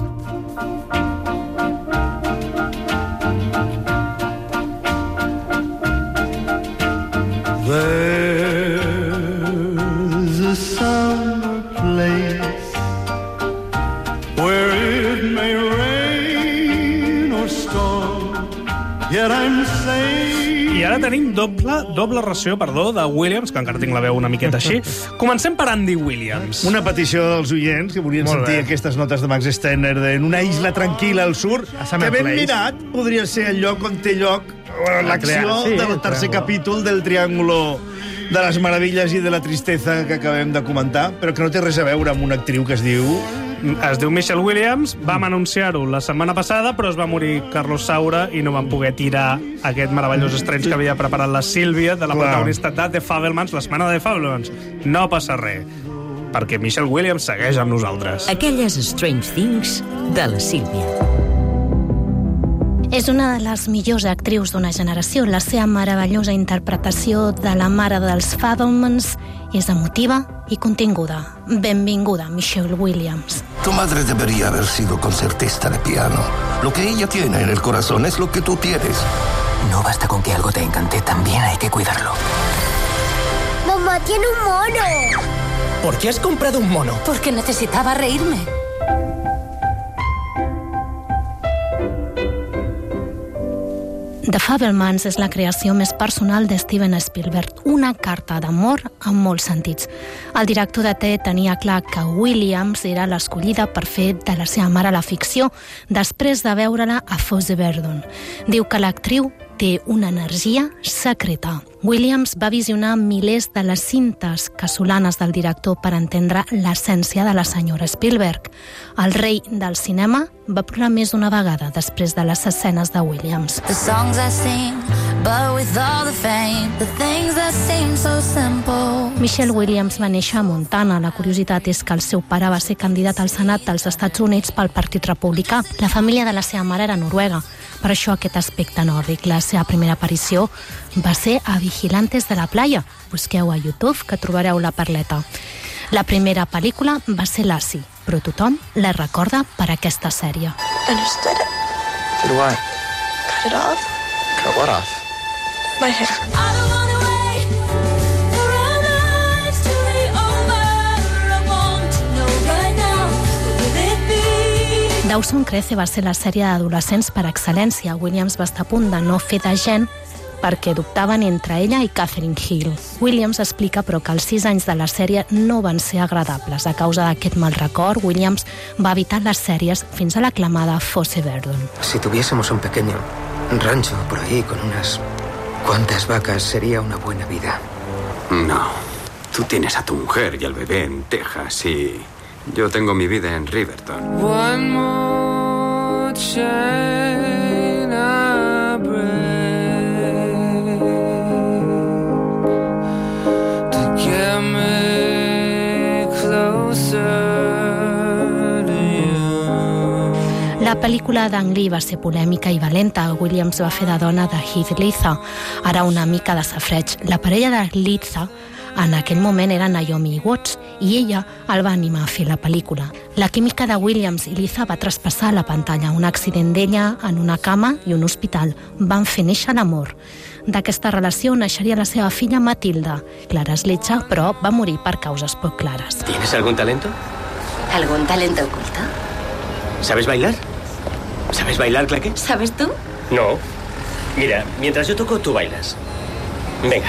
There's a summer place where it may rain or storm, yet I'm safe. I ara tenim doble, doble ració, perdó, de Williams, que encara tinc la veu una miqueta així. Comencem per Andy Williams. Una petició dels oients que volien Molt sentir bé. aquestes notes de Max Steiner de En una isla tranquil·la al sur, Summer que ben Place. mirat podria ser el lloc on té lloc bueno, l'acció Sí, del el tercer triàngul. capítol del Triángulo de les Meravilles i de la Tristesa que acabem de comentar, però que no té res a veure amb una actriu que es diu... Es diu Michelle Williams, vam anunciar-ho la setmana passada, però es va morir Carlos Saura i no van poder tirar aquest meravellós estreny que havia preparat la Sílvia, de la Clar. protagonista de The Fabelmans, la setmana de The Fabelmans. No passa res, perquè Michelle Williams segueix amb nosaltres. Aquelles Strange Things de la Sílvia. És una de les millors actrius d'una generació. La seva meravellosa interpretació de la mare dels Fabelmans és emotiva i continguda. Benvinguda, Michelle Williams. Tu madre debería haber sido concertista de piano. Lo que ella tiene en el corazón es lo que tú tienes. No basta con que algo te encante, también hay que cuidarlo. Mamá tiene un mono. ¿Por qué has comprado un mono? Porque necesitaba reírme. The Fabelmans és la creació més personal de Steven Spielberg, una carta d'amor en molts sentits. El director de T tenia clar que Williams era l'escollida per fer de la seva mare la ficció, després de veure-la a Fosse Verdon. Diu que l'actriu té una energia secreta. Williams va visionar milers de les cintes casolanes del director per entendre l'essència de la senyora Spielberg. El rei del cinema va plorar més d'una vegada després de les escenes de Williams. The songs I sing, but with all the fame, the things that seem so simple. Michelle Williams va néixer a Montana. La curiositat és que el seu pare va ser candidat al Senat dels Estats Units pel Partit Republicà. La família de la seva mare era noruega, per això aquest aspecte nòrdic. La seva primera aparició va ser a Vigilantes de la Playa. Busqueu a YouTube que trobareu la perleta. La primera pel·lícula va ser Lassie, però tothom la recorda per aquesta sèrie. Understood it. So do I. Cut it off. Cut what off? My hair. I don't wanna wait for our lives to be over. I want to know right now, will it be? Dawson Crece va ser la sèrie d'adolescents per excel·lència. Williams va estar a punt de no fer de gent perquè dubtaven entre ella i Catherine Hill. Williams explica, però, que els sis anys de la sèrie no van ser agradables. A causa d'aquest mal record, Williams va evitar les sèries fins a l'aclamada Fosse Verdon. Si tuviésemos un pequeño rancho por ahí con unas cuantas vacas, sería una buena vida. No. Tú tienes a tu mujer y al bebé en Texas y yo tengo mi vida en Riverton. One more chain I break to get me closer to you. La pel·lícula d'Ang Lee va ser polèmica i valenta. Williams va fer de dona de Heath Ledger, ara una mica de safreig. La parella de Ledger en aquell moment era Naomi Watts i ella el va animar a fer la pel·lícula. La química de Williams i Ledger va traspassar la pantalla. Un accident d'ella en una cama i un hospital van fer néixer l'amor. D'aquesta relació naixeria la seva filla Matilda. Clara Ledger, però, va morir per causes poc clares. ¿Tienes algún talento? ¿Algún talento oculto? ¿Sabes bailar? ¿Sabes bailar, claque? ¿Sabes tú? No. Mira, mientras yo toco, tú bailas. Venga.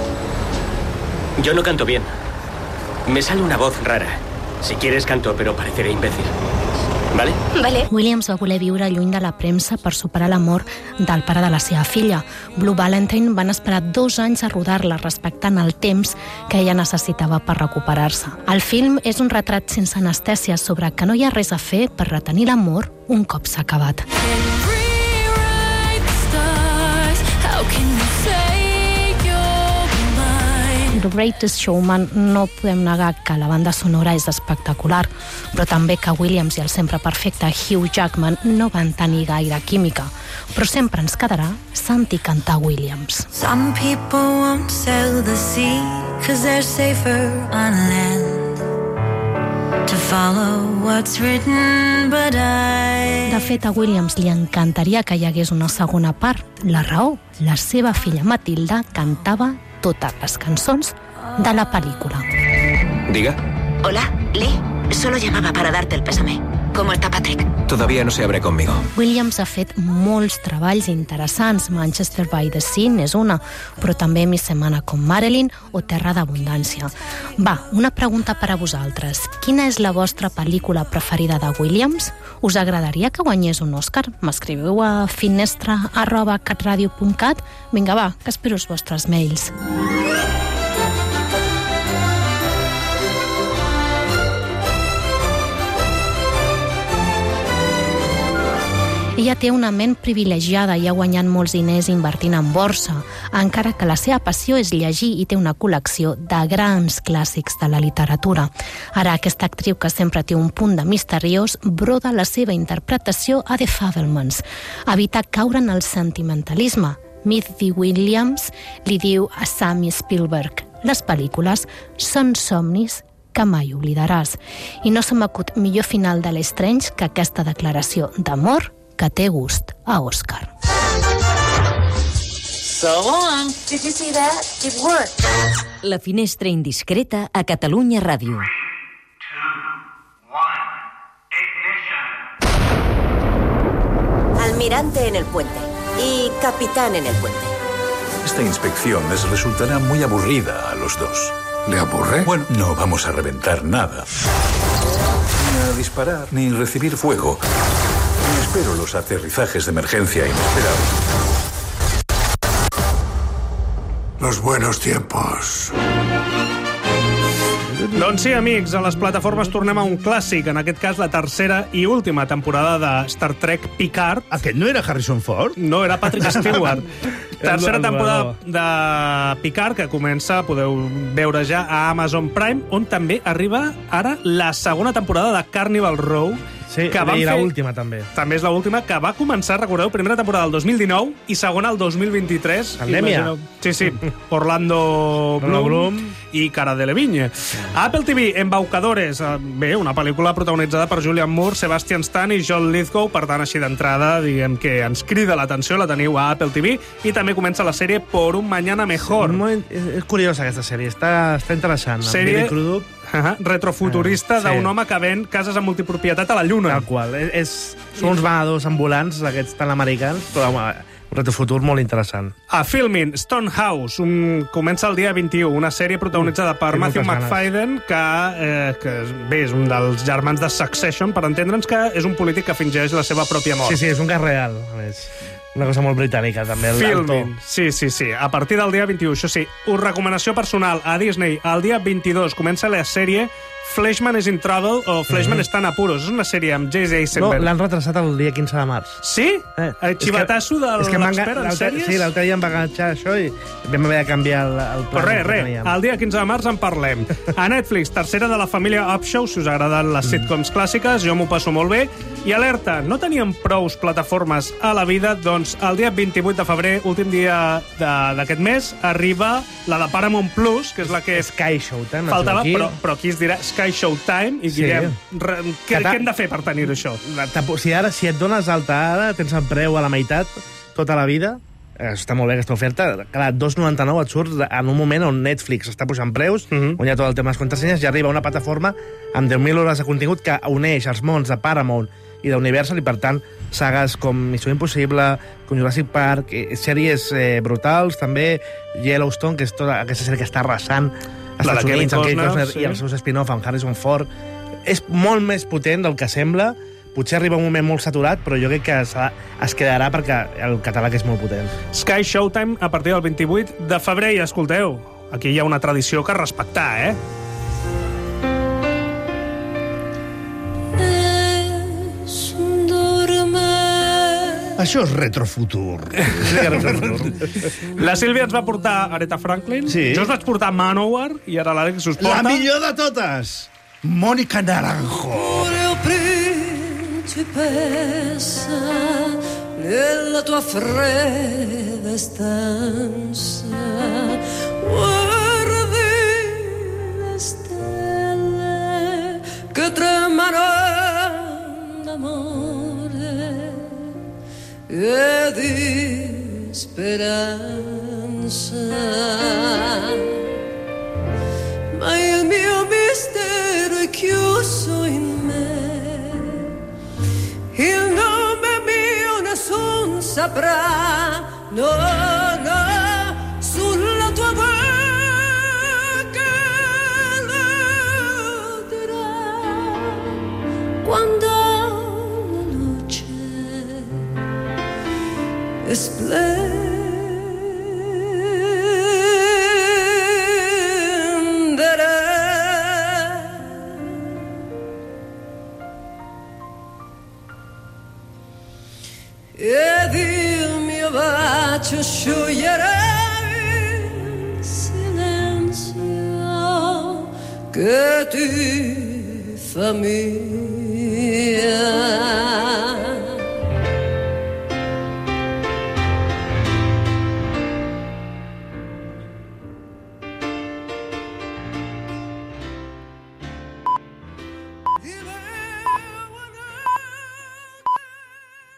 Yo no canto bien. Me sale una voz rara. Si quieres canto, pero pareceré imbécil. ¿Vale? Vale. Williams va voler viure lluny de la premsa per superar l'amor del pare de la seva filla. Blue Valentine van esperar dos anys a rodar-la, respectant el temps que ella necessitava per recuperar-se. El film és un retrat sense anestèsia sobre que no hi ha res a fer per retenir l'amor un cop s'ha acabat. Rewrite the stars. How can you say you're mine? The Greatest Showman no podem negar que la banda sonora és espectacular, però també que Williams i el sempre perfecte Hugh Jackman no van tenir gaire química. Però sempre ens quedarà sentir cantar Williams. Some people won't sail the sea, cause they're safer on land. To follow what's written, but I... De fet, a Williams li encantaria que hi hagués una segona part. La raó, la seva filla Matilda cantava totes les cançons de la pel·lícula. Diga. Hola, Lee. Solo llamaba para darte el pésame. ¿Cómo está Patrick? Todavía no se abre conmigo. Williams ha fet molts treballs interessants. Manchester by the Sea és una, però també Mi setmana com Marilyn o Terra d'abundància. Va, una pregunta per a vosaltres. Quina és la vostra pel·lícula preferida de Williams? Us agradaria que guanyés un Òscar? M'escriviu a finestra arroba catradio punt cat. Vinga, va, que espero els vostres mails. Ella té una ment privilegiada i ha guanyat molts diners invertint en borsa, encara que la seva passió és llegir i té una col·lecció de grans clàssics de la literatura. Ara, aquesta actriu que sempre té un punt de misteriós broda la seva interpretació a The Fabelmans. Evita caure en el sentimentalisme. Mitzi Williams li diu a Sammy Spielberg: les pel·lícules són somnis que mai oblidaràs. I no se m'acut millor final de l'Strange que aquesta declaració d'amor que té gust a Òscar. So long. Did you see that? It worked. La finestra indiscreta a Catalunya Ràdio. Almirante en el puente y capitán en el puente. Esta inspección les resultará muy aburrida a los dos. ¿Le aburre? Bueno, no vamos a reventar nada. Ni a disparar, ni recibir fuego. Ni espero los aterrizajes de emergencia inesperados. Los buenos tiempos. Doncs sí, amics, a les plataformes tornem a un clàssic, en aquest cas la tercera i última temporada de Star Trek Picard. Aquest no era Harrison Ford? No, era Patrick Stewart. Tercera temporada de Picard, que comença, podeu veure ja a Amazon Prime, on també arriba ara la segona temporada de Carnival Row. Sí, que i l'última també. També és l'última, que va començar, recordeu, primera temporada del dos mil dinou i segona el dos mil vint-i-tres. Pandèmia. Sí, sí. Orlando Bloom, Bloom i Cara Delevingne. Apple T V, Embaucadores. Bé, una pel·lícula protagonitzada per Julianne Moore, Sebastian Stan i John Lithgow. Per tant, així d'entrada, diguem que ens crida l'atenció, la teniu a Apple T V. I també comença la sèrie Por un mañana mejor. Sí, és, és curiosa aquesta sèrie, està, està interessant. Sèrie... Billy Crudup. Uh-huh. Retrofuturista uh, sí. d'un home que ven cases amb multipropietat a la Lluna. Tal qual. És, és, són uns venedors ambulants, aquests tan americans, però home, un retrofutur molt interessant. A Filmin, Stonehouse, un, comença el dia vint-i-u, una sèrie protagonitzada per Tinc Matthew McFadden, que, eh, que bé, és un dels germans de Succession, per entendre'ns que és un polític que fingeix la seva pròpia mort. Sí, sí, és un cas real, a més. Una cosa molt britànica, també. Filmin, sí, sí, sí. A partir del dia vint-i-u, això sí. Us recomanació personal a Disney. El dia vint-i-dos comença la sèrie Fleshman is in Trouble o Fleshman mm-hmm. està en apuros. És una sèrie amb J J Eisenberg. No, l'han retrasat el dia quinze de març. Sí? Eh, el xivatasso de l'expert en sèries? Sí, l'altre dia em va enganxar això i vam haver de canviar el, el plan. Però res, res, el dia quinze de març en parlem. A Netflix, tercera de la família Upshow, si us agraden les sitcoms clàssiques, jo m'ho passo molt bé. I alerta, no teníem prous plataformes a la vida, doncs el dia vint-i-vuit de febrer, últim dia d'aquest mes, arriba la de Paramount Plus, que és la que... Sky Showtime. Faltava, però, però aquí es dirà Sky Showtime, i direm, sí. què, què hem de fer per tenir això? Si ara, si et dones alta ara, tens el preu a la meitat tota la vida, està molt bé aquesta oferta, clar, dos coma noranta-nou et surt en un moment on Netflix està posant preus, uh-huh. on hi ha tot el tema de les contrasenyes, i arriba una plataforma amb deu mil hores de contingut que uneix els mons de Paramount i d'Universal, i per tant sagues com Missió Impossible, com Jurassic Park, sèries eh, brutals, també Yellowstone, que és tota aquesta sèrie que està arrasant als Estats Units, amb Kevin Costner, sí. I els seus spin-off amb Harrison Ford. És molt més potent del que sembla, potser arriba un moment molt saturat, però jo crec que es, es quedarà perquè el català que és molt potent. Sky Showtime a partir del vint-i-vuit de febrer, i escolteu, aquí hi ha una tradició que respectar, eh? Això és retrofutur. La Sílvia ens va portar Aretha Franklin, sí. Jo us vaig portar Manowar, i ara l'Àlex us porta... La millor de totes! Mónica Naranjo. Principessa, nella tua fredda stanza, guardi le stelle che tremano d'amore e di speranza. Ma il mio mistero è chiuso in me, saprà, no, no, sulla tua bocca lo dirà quando la luce esplenderà. Ed il mio bacio scioglierà il silenzio che ti fa mia.